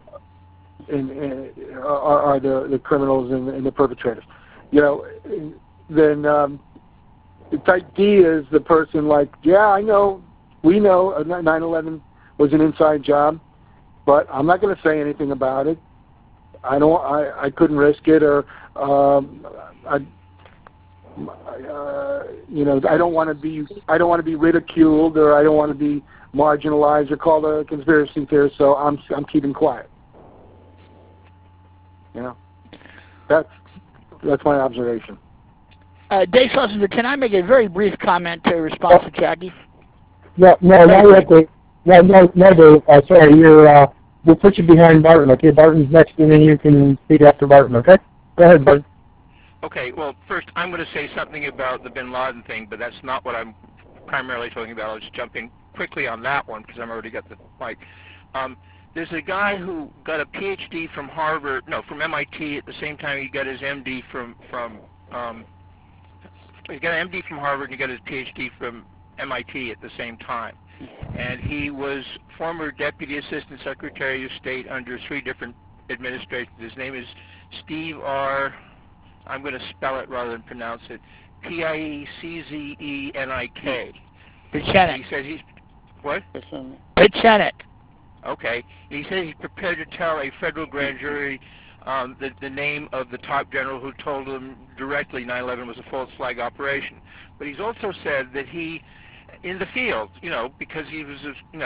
the criminals and the perpetrators. You know, then the type D is the person like, yeah, I know, we know 9/11 was an inside job, but I'm not going to say anything about it. I couldn't risk it, or I don't want to be ridiculed, or I don't want to be marginalized or called a conspiracy theorist, so I'm keeping quiet. You know, that's my observation. Dave Schlesinger, can I make a very brief comment to respond to Jackie? No, Dave. Sorry, we'll put you behind Barton, okay? Barton's next, and then you can speak after Barton, okay? Go ahead, Barton. Okay, well, first I'm going to say something about the Bin Laden thing, but that's not what I'm primarily talking about. I'll just jump in quickly on that one because I've already got the mic. There's a guy who got a PhD from from MIT at the same time he got his MD from he got an MD from Harvard and he got his PhD from MIT at the same time. And he was former Deputy Assistant Secretary of State under 3 different administrations. His name is Steve R. I'm going to spell it rather than pronounce it. Pieczenik. Pieczenik. He says What? It's Senate. Okay. He said he's prepared to tell a federal grand jury the name of the top general who told him directly 9/11 was a false flag operation. But he's also said that he, in the field, because he was,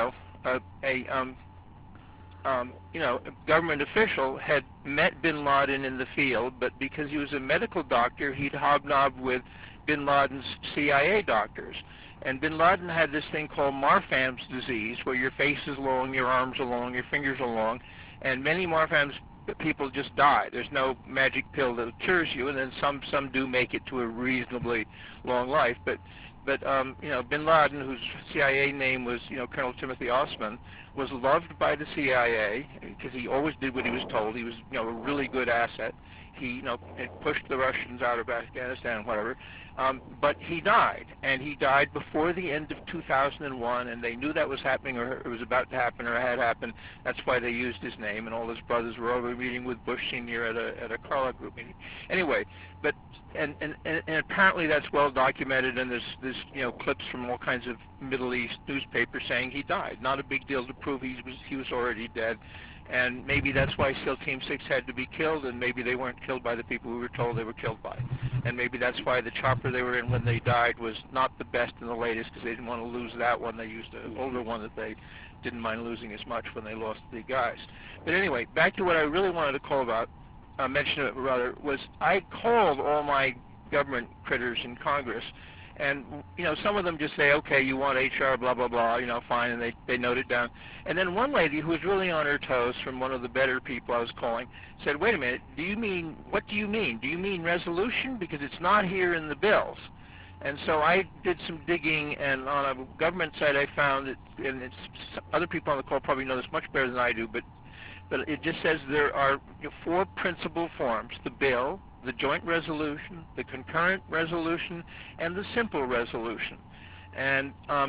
a government official, had met Bin Laden in the field, but because he was a medical doctor, he'd hobnobbed with Bin Laden's CIA doctors. And Bin Laden had this thing called Marfan's disease, where your face is long, your arms are long, your fingers are long, and many Marfan's people just die. There's no magic pill that cures you, and then some do make it to a reasonably long life. But Bin Laden, whose CIA name was Colonel Timothy Osman, was loved by the CIA because he always did what he was told. He was a really good asset. He pushed the Russians out of Afghanistan, whatever. But he died, and he died before the end of 2001, and they knew that was happening, or it was about to happen, or had happened. That's why they used his name, and all his brothers were over meeting with Bush Sr. at a Carla Group meeting. Anyway, but and apparently that's well documented, and there's clips from all kinds of Middle East newspapers saying he died. Not a big deal to prove he was already dead. And maybe that's why SEAL Team 6 had to be killed, and maybe they weren't killed by the people we were told they were killed by. And maybe that's why the chopper they were in when they died was not the best and the latest, because they didn't want to lose that one. They used an older one that they didn't mind losing as much when they lost the guys. But anyway, back to what I really wanted to mention it rather, was I called all my government critters in Congress. And, some of them just say, okay, you want HR, blah, blah, blah, fine, and they note it down. And then one lady who was really on her toes from one of the better people I was calling said, wait a minute, what do you mean? Do you mean resolution? Because it's not here in the bills. And so I did some digging, and on a government site I found it, and other people on the call probably know this much better than I do, but it just says there are 4 principal forms: the bill, the joint resolution, the concurrent resolution, and the simple resolution. And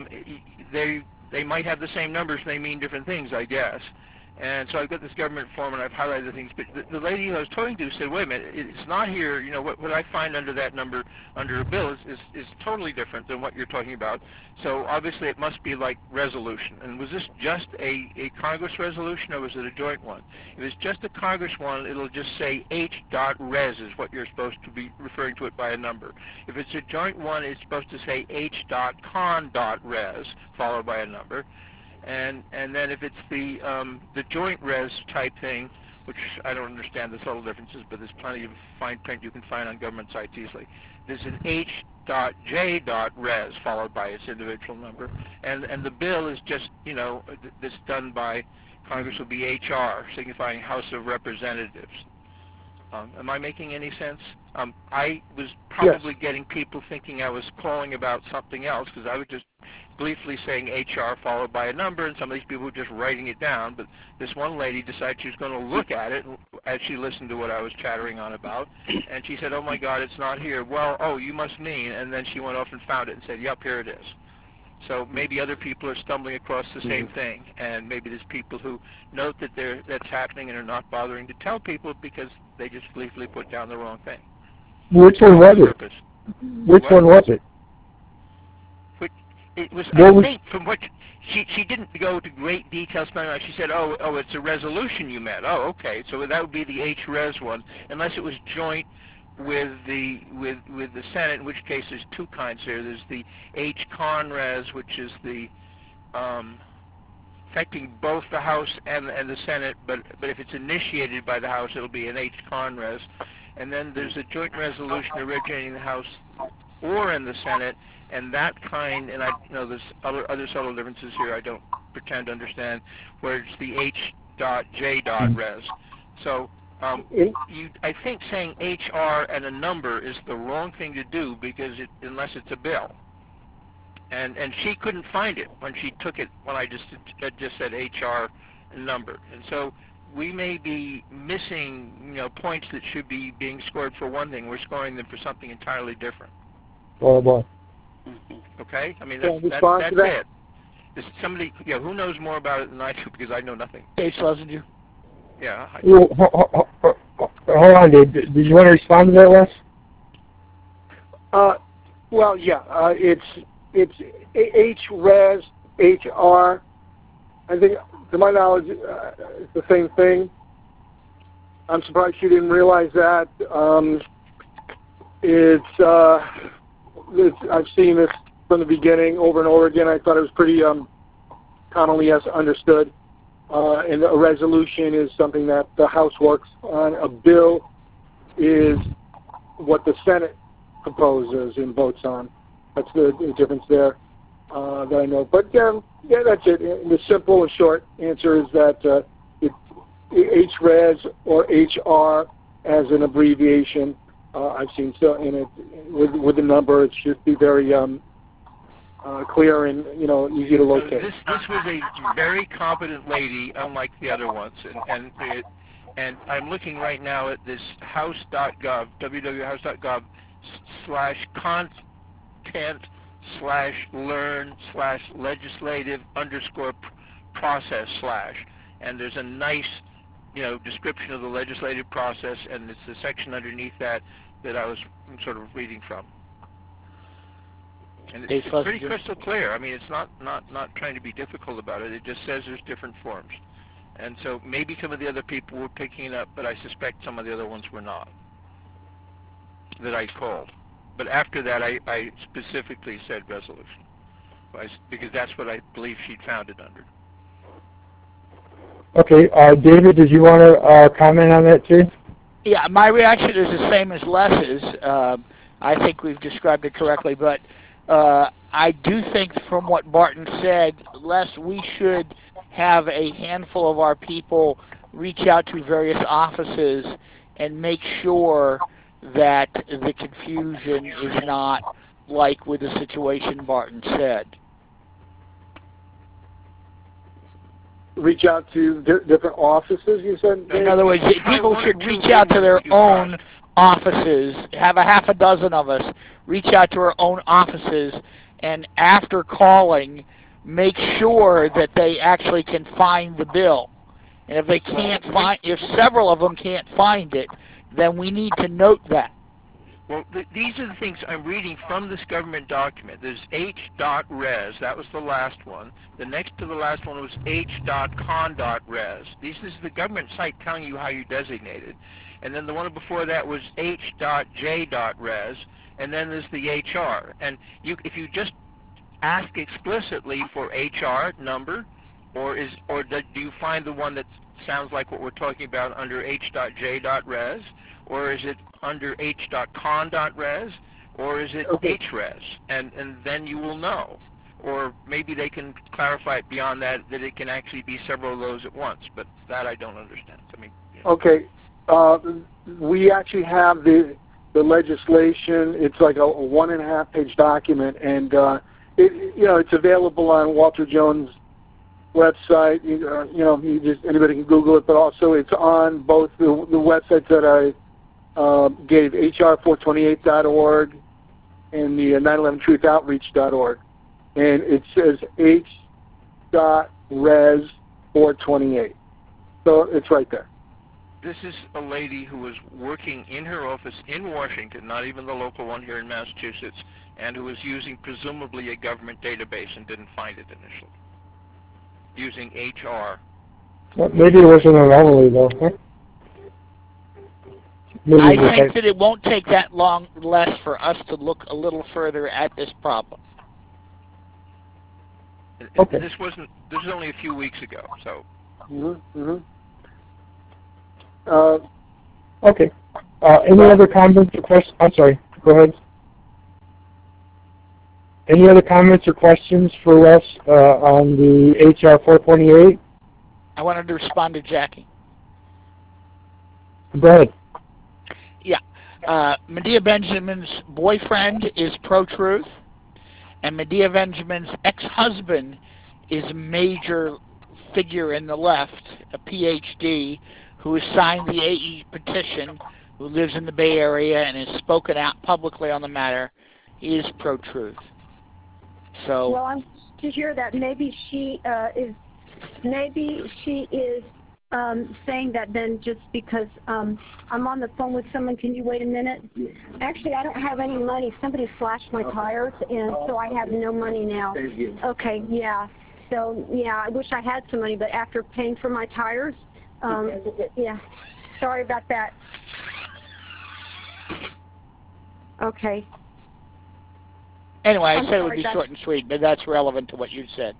they might have the same numbers, and they mean different things, I guess. And so I've got this government form, and I've highlighted the things. But the lady who I was talking to said, wait a minute, it's not here. What I find under that number, under a bill, is totally different than what you're talking about. So obviously it must be like resolution. And was this just a Congress resolution, or was it a joint one? If it's just a Congress one, it'll just say H.res is what you're supposed to be referring to it by a number. If it's a joint one, it's supposed to say H.con.res followed by a number. And then if it's the joint res type thing, which I don't understand the subtle differences, but there's plenty of fine print you can find on government sites easily. There's an H.J.res followed by its individual number, and the bill is just that's done by Congress will be H.R., signifying House of Representatives. Am I making any sense? I was probably getting people thinking I was calling about something else, because I was just briefly saying HR followed by a number, and some of these people were just writing it down. But this one lady decided she was going to look at it as she listened to what I was chattering on about, and she said, oh my God, it's not here. Well, oh, you must mean, and then she went off and found it and said, yep, here it is. So maybe other people are stumbling across the same thing, and maybe there's people who note that that's happening and are not bothering to tell people because they just gleefully put down the wrong thing. Which one was it? Which one was it? It was, I think, from what she didn't go to great details. She said, "Oh, it's a resolution you meant." Oh, okay. So that would be the H-res one, unless it was joint with the Senate, in which case there's 2 kinds here. There's the H-con-res, which is the affecting both the House and the Senate, but if it's initiated by the House, it'll be an H-con-res. And then there's a joint resolution originating in the House or in the Senate, and that kind, and there's other subtle differences here I don't pretend to understand, where it's the H.J.res. So I think saying HR and a number is the wrong thing to do, because unless it's a bill. And she couldn't find it when she took it, when I just said HR and number. And so we may be missing points that should be being scored for one thing. We're scoring them for something entirely different. Oh boy. Okay? I mean, that's it. There's somebody, who knows more about it than I do, because I know nothing. Dave Schlesinger. Yeah. Hold on, Dave. Did you want to respond to that, Les? Well, yeah. It's H-res HR, I think, to my knowledge, it's the same thing. I'm surprised she didn't realize that. I've seen this from the beginning over and over again. I thought it was pretty commonly understood. And a resolution is something that the House works on. A bill is what the Senate proposes and votes on. That's the difference there that I know. But yeah, that's it. The simple and short answer is that HRES or HR as an abbreviation. I've seen so in it with the number. It should be very clear and easy to locate. This was a very competent lady, unlike the other ones, and I'm looking right now at this house.gov, www.house.gov/content/learn/legislative_process/, and there's a nice description of the legislative process, and it's the section underneath that I was sort of reading from. And it's pretty crystal clear. I mean, it's not trying to be difficult about it. It just says there's different forms. And so maybe some of the other people were picking it up, but I suspect some of the other ones were not, that I called. But after that, I specifically said resolution, because that's what I believe she'd found it under. Okay, David, did you want to comment on that too? Yeah, my reaction is the same as Les's. I think we've described it correctly, but I do think from what Barton said, Les, we should have a handful of our people reach out to various offices and make sure that the confusion is not like with the situation Barton said. Reach out to different offices, you said? In other words, people should reach out to their own offices, have a half a dozen of us reach out to our own offices, and after calling, make sure that they actually can find the bill. And if they can't find, if several of them can't find it, then we need to note that. Well, these are the things I'm reading from this government document. There's h.res, that was the last one. The next to the last one was h.con.res. This is the government site telling you how you designate it. And then the one before that was h.j.res, and then there's the HR. And if you just ask explicitly for HR number, or do you find the one that sounds like what we're talking about under h.j.res, or is it under h.con.res, or is it HRES? And then you will know. Or maybe they can clarify it beyond that it can actually be several of those at once, but that I don't understand. I mean, Okay. We actually have the legislation. It's like a 1.5-page document, and it's available on Walter Jones' website. Anybody can Google it, but also it's on both the websites that I gave, hr428.org and the 9/11truthoutreach.org, and it says h.res 428. So it's right there. This is a lady who was working in her office in Washington, not even the local one here in Massachusetts, and who was using presumably a government database and didn't find it initially, using HR. Well, maybe it was an anomaly, though. Huh? I think that it won't take that long, less, for us to look a little further at this problem. Okay. This was only a few weeks ago, so. Okay. Any other comments or questions? I'm sorry. Go ahead. Any other comments or questions for us on the HR 428? I wanted to respond to Jackie. Go ahead. Yeah. Medea Benjamin's boyfriend is pro-truth, and Medea Benjamin's ex-husband is a major figure in the left, a PhD, who has signed the AE petition, who lives in the Bay Area and has spoken out publicly on the matter. He is pro-truth. So. Well, I'm to hear that maybe she is saying that then just because I'm on the phone with someone. Can you wait a minute? Actually, I don't have any money. Somebody slashed my tires, and so I have no money now. Okay, yeah. So yeah, I wish I had some money, but after paying for my tires, yeah. Sorry about that. Okay. Anyway, I I'm said it would sorry, be Beth. short and sweet, but that's relevant to what you said.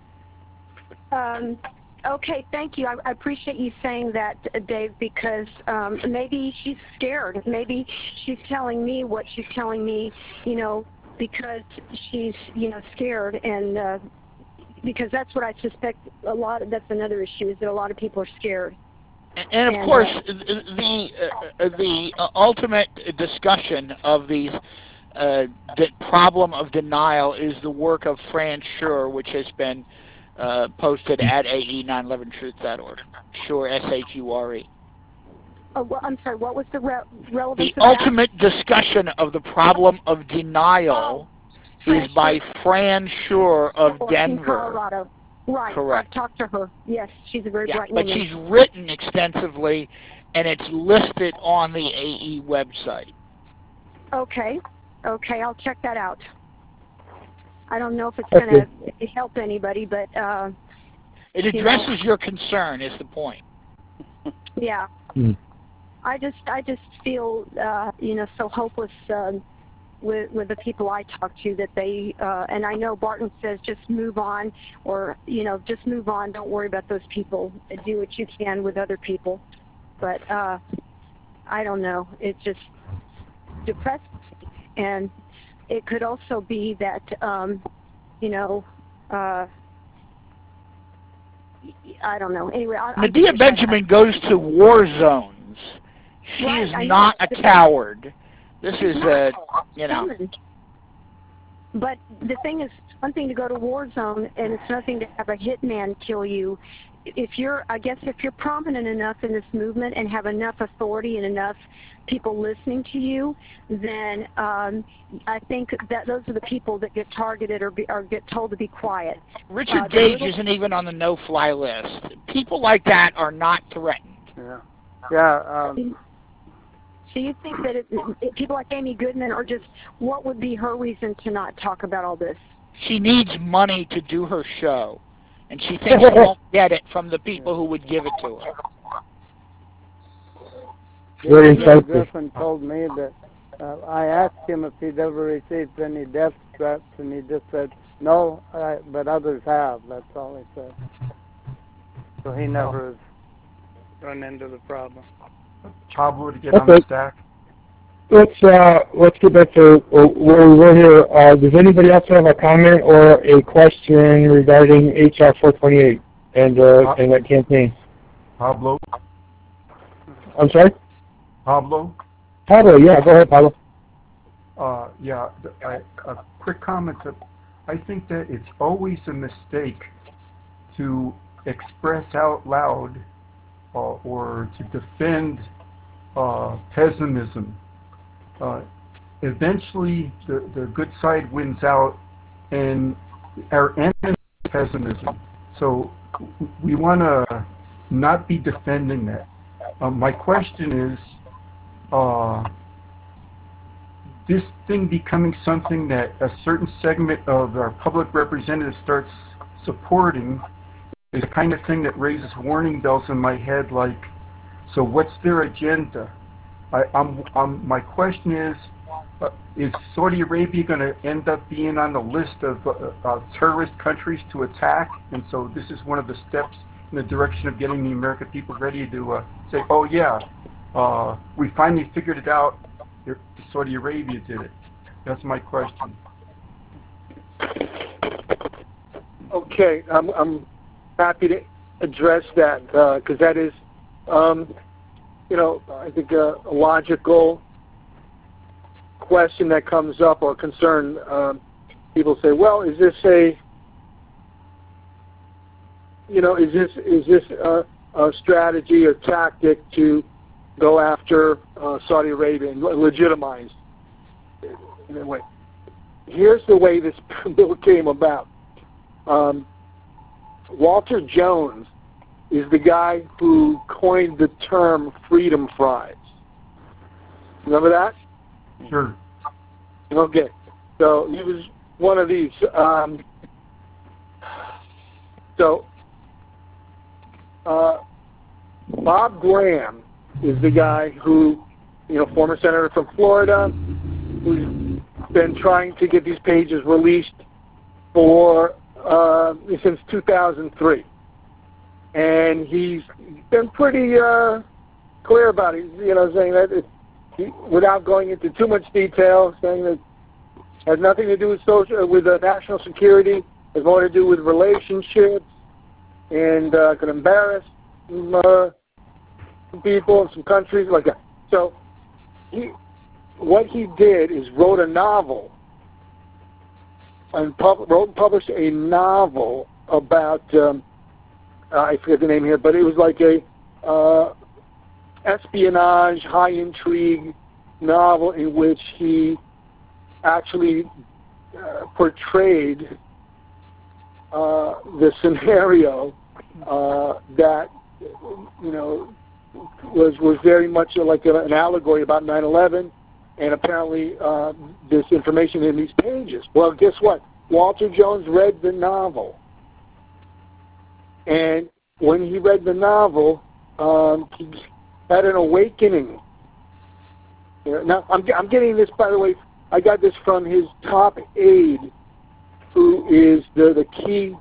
Okay, thank you. I appreciate you saying that, Dave, because maybe she's scared. Maybe she's telling me what she's telling me, because she's, scared, and because that's what I suspect that's another issue, is that a lot of people are scared. And of course, the ultimate discussion of the problem of denial is the work of Fran Shure, which has been posted at ae911truth.org. Shure, S-H-U-R-E. Oh, well, I'm sorry, what was the relevance The of that? ultimate discussion of the problem of denial is by Fran Shure of Denver. In Colorado. Right. Correct. I've talked to her. Yes, she's a very bright but woman. she's written extensively, and it's listed on the AE website. Okay, I'll check that out. I don't know if it's going to help anybody, but it addresses your concern, is the point. Yeah. I just feel so hopeless with the people I talk to, that they and I know Barton says just move on, or just move on, don't worry about those people, do what you can with other people, but I don't know, it just depressed me. And it could also be that I don't know. Anyway, Medea Benjamin goes to war zones. She is not a coward. This is But the thing is, it's one thing to go to war zone, and it's nothing to have a hitman kill you. If you're prominent enough in this movement and have enough authority and enough people listening to you, then I think that those are the people that get targeted or get told to be quiet. Richard Gage isn't even on the no-fly list. People like that are not threatened. Yeah. So you think that people like Amy Goodman are just, what would be her reason to not talk about all this? She needs money to do her show, and she thinks she won't get it from the people who would give it to her. Very insightful. Griffin told me that I asked him if he'd ever received any death threats, and he just said, no, but others have. That's all he said. So he never has run into the problem. Pablo, to get on the stack. Let's get back to where we were here. Does anybody else have a comment or a question regarding HR 428 and that campaign? Pablo? I'm sorry? Pablo, yeah, go ahead, Pablo. A quick comment. I think that it's always a mistake to express out loud or to defend pessimism. Eventually, the good side wins out, and our enemy is pessimism. So we want to not be defending that. My question is, this thing becoming something that a certain segment of our public representatives starts supporting is the kind of thing that raises warning bells in my head, like, so what's their agenda? My question is Saudi Arabia going to end up being on the list of terrorist countries to attack? And so this is one of the steps in the direction of getting the American people ready to say, oh yeah, we finally figured it out, Saudi Arabia did it. That's my question. Okay, I'm happy to address that because that is, I think a logical question that comes up or concern. People say, well, is this a strategy or tactic to go after Saudi Arabia and legitimize in a way? Here's the way this bill came about. Walter Jones is the guy who coined the term freedom fries. Remember that? Sure. Okay. So he was one of these So, Bob Graham is the guy who, former senator from Florida, who's been trying to get these pages released since 2003. And he's been pretty clear about it, saying that without going into too much detail, saying that it has nothing to do with national security, has more to do with relationships, and could embarrass some people in some countries like that. So what he did is wrote a novel and published a novel about, I forget the name here, but it was like a espionage, high intrigue novel in which he actually portrayed the scenario that was very much like an allegory about 9/11, and apparently this information in these pages. Well, guess what? Walter Jones read the novel, and when he read the novel, he had an awakening. Now, I'm getting this, by the way, I got this from his top aide, who is the key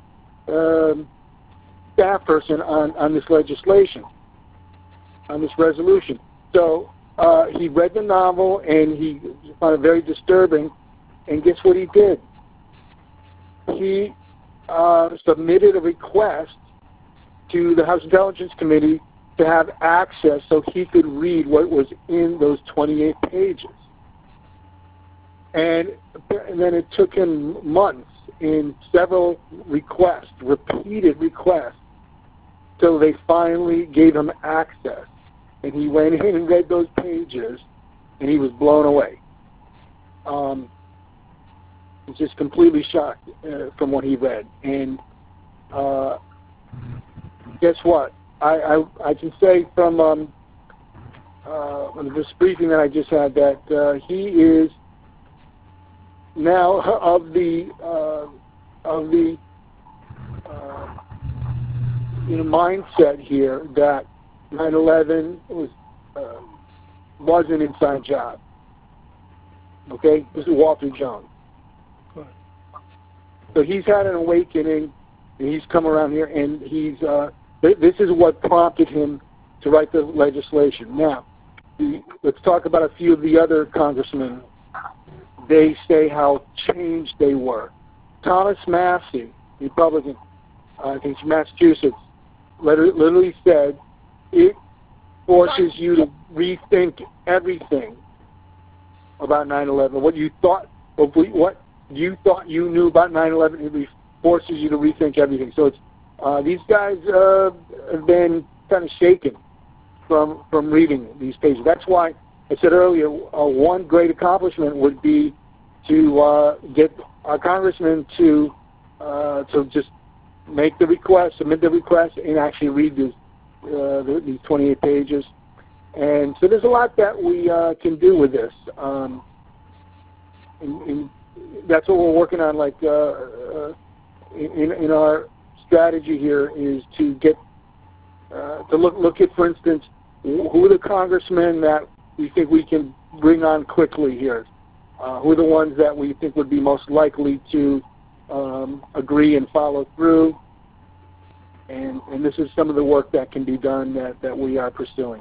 staff person on this legislation, on this resolution. So he read the novel, and he found it very disturbing, and guess what he did? He submitted a request to the House Intelligence Committee to have access so he could read what was in those 28 pages. And then it took him months in several requests, repeated requests, till they finally gave him access. And he went in and read those pages, and he was blown away. He was just completely shocked from what he read. And guess what? I can say from this briefing that I just had that he is now of the mindset here that 9/11 was an inside job. Okay, this is Walter Jones. So he's had an awakening, and he's come around here, and he's. This is what prompted him to write the legislation. Now, let's talk about a few of the other congressmen. They say how changed they were. Thomas Massie, Republican, I think from Massachusetts, literally said, it forces you to rethink everything about 9/11. What you thought you knew about 9/11, it forces you to rethink everything. So it's these guys have been kind of shaken from reading these pages. That's why I said earlier, one great accomplishment would be to get our congressmen to just make the request, submit the request, and actually read these 28 pages. And so there's a lot that we can do with this. And that's what we're working on. Like in our strategy here is to get to look at, for instance, who are the congressmen that we think we can bring on quickly here. Who are the ones that we think would be most likely to agree and follow through. And this is some of the work that can be done that we are pursuing.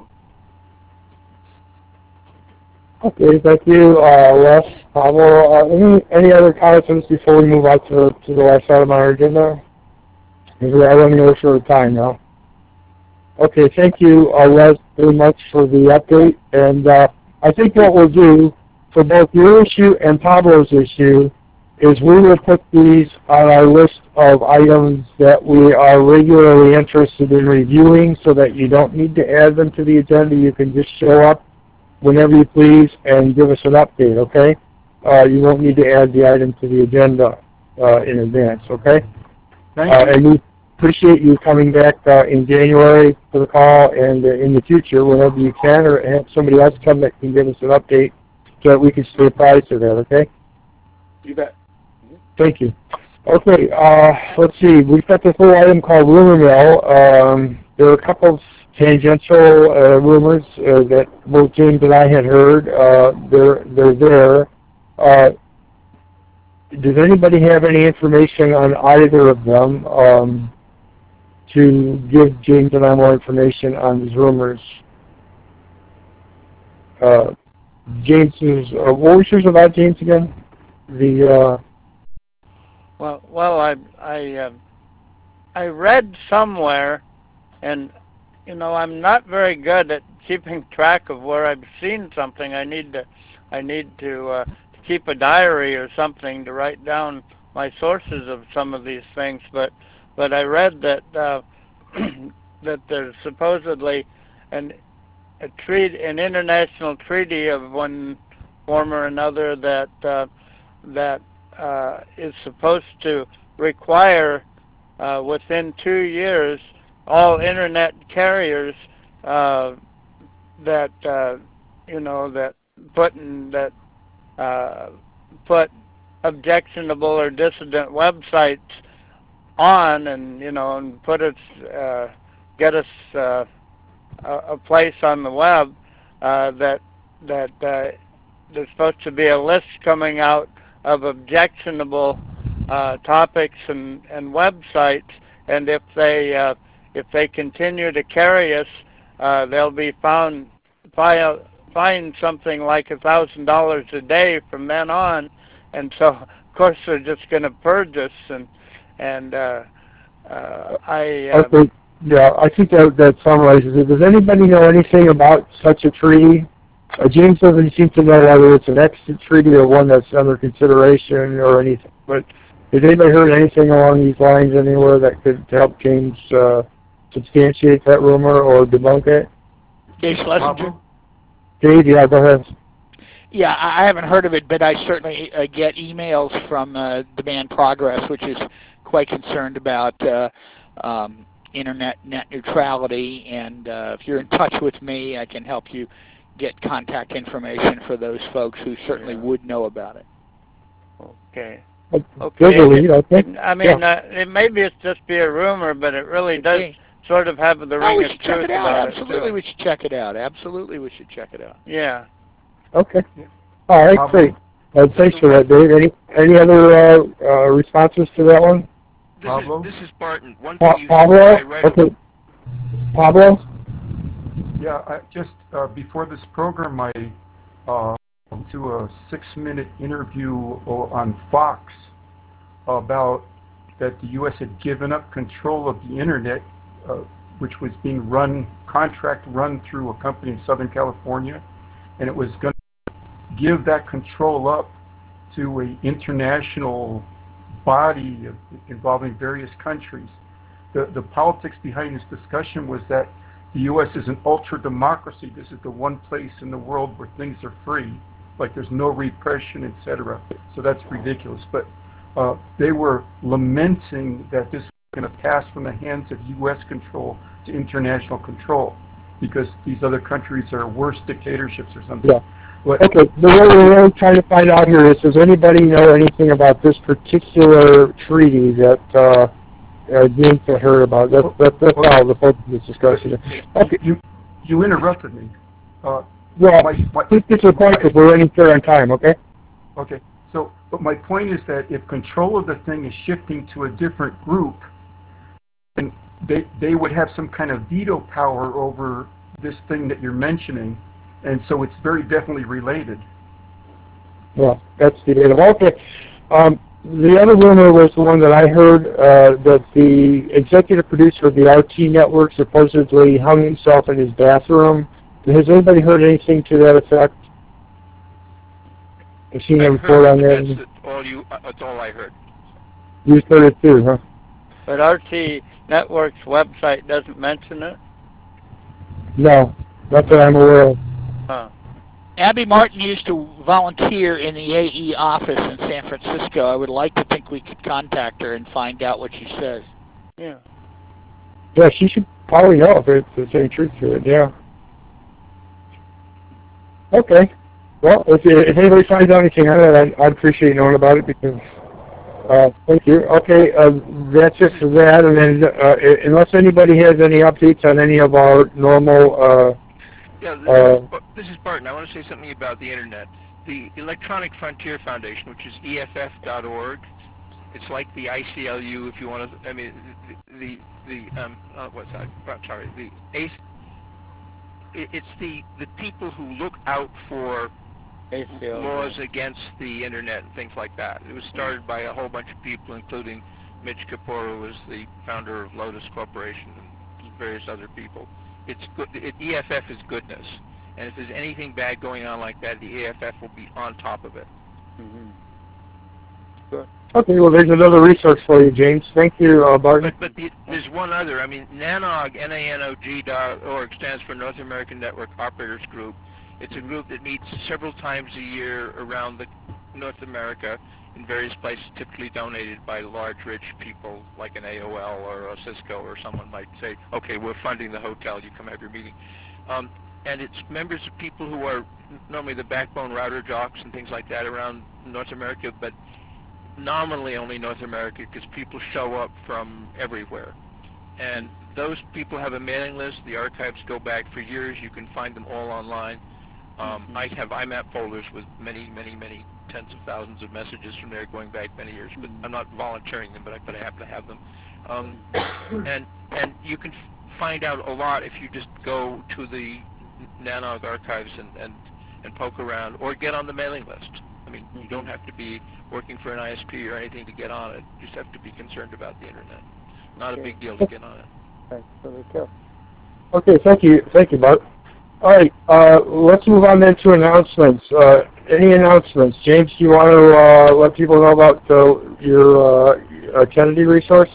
Okay, thank you, Les. Any other comments before we move on to the last item on our agenda? Maybe I don't know short of time now. Okay, thank you, Les, very much for the update. And I think what we'll do for both your issue and Pablo's issue is we will put these on our list of items that we are regularly interested in reviewing so that you don't need to add them to the agenda. You can just show up whenever you please and give us an update, okay? You won't need to add the item to the agenda in advance, okay? And we appreciate you coming back in January for the call and in the future whenever you can, or have somebody else come that can give us an update so that we can stay apprised of that, okay? You bet. Thank you. Okay, let's see. We've got this little item called rumor mill. There are a couple of tangential rumors that both James and I had heard. They're there. Does anybody have any information on either of them to give James and I more information on these rumors? James is, what was yours about, James, again? Well, I read somewhere, and I'm not very good at keeping track of where I've seen something. I need to keep a diary or something to write down my sources of some of these things. But I read that that there's supposedly an international treaty of one form or another that is supposed to require within 2 years all internet carriers that put objectionable or dissident websites on, and get us a place on the web that there's supposed to be a list coming out of objectionable topics and websites, and if they continue to carry us, they'll be fined something like $1,000 a day from then on, and so of course they're just going to purge us, Okay. Yeah, I think that summarizes it. Does anybody know anything about such a treaty? James doesn't seem to know whether it's an exit treaty or one that's under consideration or anything. But has anybody heard anything along these lines anywhere that could help James substantiate that rumor or debunk it? Dave Schlesinger? Dave, yeah, go ahead. Yeah, I haven't heard of it, but I certainly get emails from Demand Progress, which is quite concerned about internet net neutrality, and if you're in touch with me, I can help you get contact information for those folks who certainly would know about it. Okay. Okay. I mean, maybe it's just be a rumor, but it really does sort of have the ring of truth about it. Absolutely, we should check it out. Absolutely, we should check it out. Yeah. Okay. All right, great. Thanks for that, Dave. Any other responses to that one? This is Barton. One thing Pablo? Okay. Pablo? Yeah, just before this program, I to a 6-minute interview on Fox about that the U.S. had given up control of the internet, which was being contract run through a company in Southern California, and it was going to give that control up to an international body involving various countries. The politics behind this discussion was that the U.S. is an ultra-democracy. This is the one place in the world where things are free, like there's no repression, etc. So that's ridiculous. But they were lamenting that this was going to pass from the hands of U.S. control to international control because these other countries are worse dictatorships or something. Yeah. Okay, what we're really trying to find out here is, does anybody know anything about this particular treaty that James had heard about? That's all the focus of this discussion. Okay. You interrupted me. Please get to the point because we're running fair on time, okay? Okay. So, but my point is that if control of the thing is shifting to a different group, then they would have some kind of veto power over this thing that you're mentioning. And so it's very definitely related. Yeah, that's the data. Okay. The other rumor was the one that I heard, that the executive producer of the RT network supposedly hung himself in his bathroom. Has anybody heard anything to that effect? Have you seen a report on that? That's all I heard. You heard it too, huh? But RT Network's website doesn't mention it? No, not that I'm aware of. Huh. Abby Martin used to volunteer in the AE office in San Francisco. I would like to think we could contact her and find out what she says. Yeah. Yeah, she should probably know if there's any truth to it, yeah. Okay. Well, if anybody finds out anything on it, I'd appreciate knowing about it because Thank you. Okay, that's it for that. And then, unless anybody has any updates on any of our normal... This is Barton. I want to say something about the Internet. The Electronic Frontier Foundation, which is EFF.org, it's like the ICLU, if you want to... I mean, what's that? Sorry, the ACE... It's the people who look out for laws against the Internet and things like that. It was started by a whole bunch of people, including Mitch Kapor, who was the founder of Lotus Corporation, and various other people. It's good. EFF is goodness, and if there's anything bad going on like that, the EFF will be on top of it. Good. Okay, well, there's another resource for you, James. Thank you, Barton. But there's one other. I mean, NANOG, NANOG.org, stands for North American Network Operators Group. It's a group that meets several times a year around North America in various places, typically donated by large, rich people like an AOL or a Cisco, or someone might say, okay, we're funding the hotel, you come have your meeting. And it's members of people who are normally the backbone router jocks and things like that around North America, but nominally only North America, because people show up from everywhere. And those people have a mailing list. The archives go back for years. You can find them all online. I have IMAP folders with many, many, many tens of thousands of messages from there going back many years, but I'm not volunteering them, but I happen to have them. And you can find out a lot if you just go to the NANOG archives and poke around, or get on the mailing list. I mean, you don't have to be working for an ISP or anything to get on it. You just have to be concerned about the Internet. Not a big deal to get on it. Thanks for the tip. Okay, thank you, Bart. All right, let's move on then to announcements. Any announcements? James, do you want to let people know about your Kennedy resource?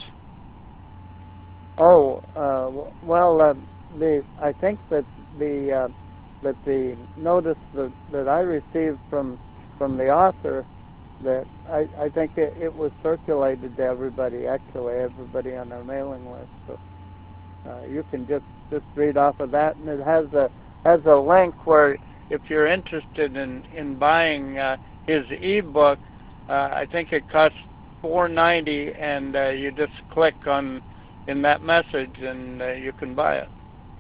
Oh, well, I think that the notice that I received from the author, that I think it was circulated to everybody on our mailing list. So you can just read off of that, and it has a link where, if you're interested in buying his ebook, I think it costs $4.90, and you just click in that message, and you can buy it.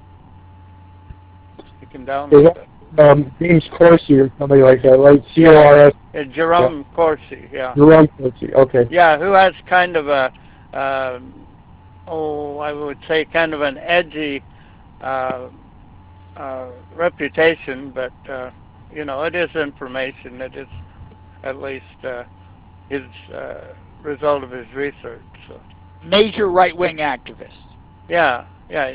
You can download it. James Corsi or somebody like that, right? C-O-R-S. Jerome Corsi, yeah. Jerome Corsi, okay. Yeah, who has kind of a, I would say kind of an edgy reputation, but, it is information. It is at least his result of his research. So. Major right-wing activist. Yeah.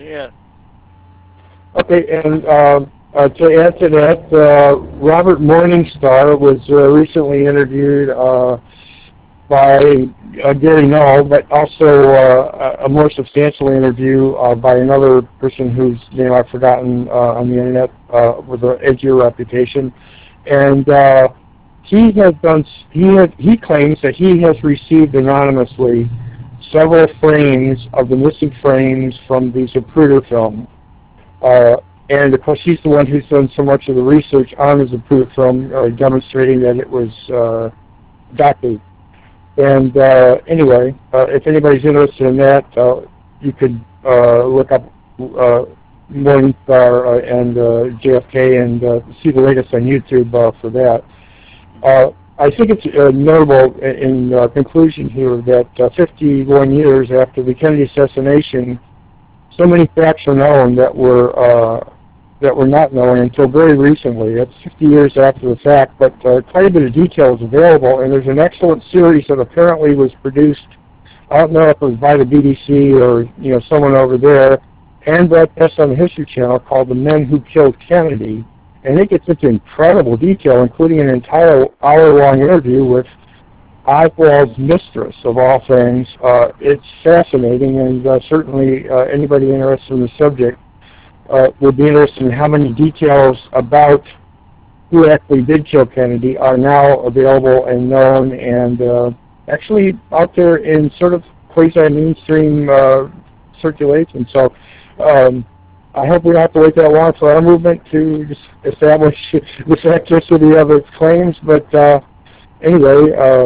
Okay, and to add to that, Robert Morningstar was recently interviewed by Gary Null, but also a more substantial interview by another person whose name I've forgotten on the internet with an edgier reputation, and he claims that he has received anonymously several frames of the missing frames from the Zapruder film. And of course, he's the one who's done so much of the research on the Zapruder film, demonstrating that it was doctored. And anyway, if anybody's interested in that, you could look up Morningstar and JFK and see the latest on YouTube for that. I think it's notable in conclusion here that 51 years after the Kennedy assassination, so many facts are known that were not known until very recently. That's 50 years after the fact, but quite a bit of detail is available, and there's an excellent series that apparently was produced, I don't know if it was by the BBC or someone over there, and broadcast on the History Channel, called The Men Who Killed Kennedy, and it gets into incredible detail, including an entire hour-long interview with Oswald's mistress, of all things. It's fascinating, and certainly anybody interested in the subject would be interested in how many details about who actually did kill Kennedy are now available and known, and actually out there in sort of quasi-mainstream circulation. So I hope we don't have to wait that long for our movement to establish the facticity of its claims, but anyway,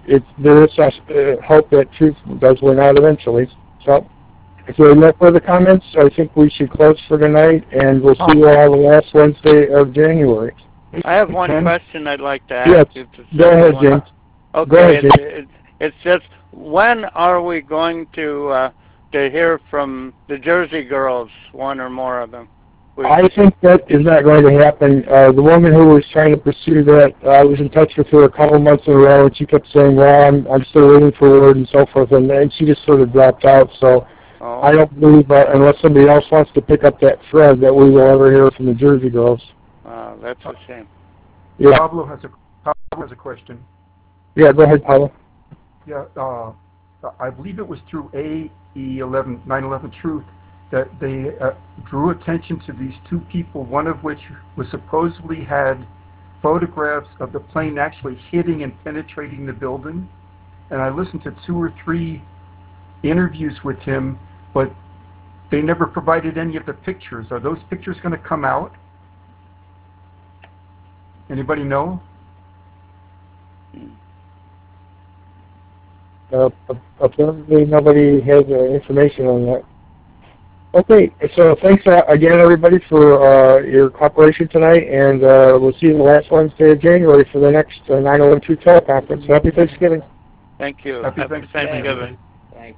there is hope that truth does win out eventually. So, if there are no further comments, I think we should close for tonight, and we'll see you all the last Wednesday of January. I have one question I'd like to ask. Yes. If Go ahead, James. Okay. Go ahead, James. It's just, when are we going to hear from the Jersey girls, one or more of them? I think that is not going to happen. The woman who was trying to pursue that, I was in touch with her a couple months in a row, and she kept saying, well, I'm still waiting for word and so forth, and she just sort of dropped out. So I don't believe, unless somebody else wants to pick up that thread, that we will ever hear from the Jersey girls. That's a shame. Yeah. Pablo has a question. Yeah, go ahead, Pablo. Yeah, I believe it was through AE11, 9/11 Truth, that they drew attention to these two people, one of which was supposedly had photographs of the plane actually hitting and penetrating the building. And I listened to 2 or 3 interviews with him, but they never provided any of the pictures. Are those pictures going to come out? Anybody know? Apparently nobody has information on that. Okay, so thanks again, everybody, for your cooperation tonight, and we'll see you the last Wednesday of January for the next 9/11 Truth teleconference. Happy Thanksgiving. Thank you. Happy Thanksgiving. Thanks.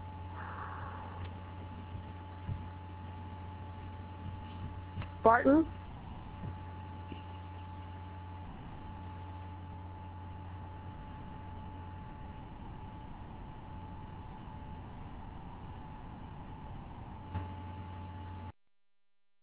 Barton?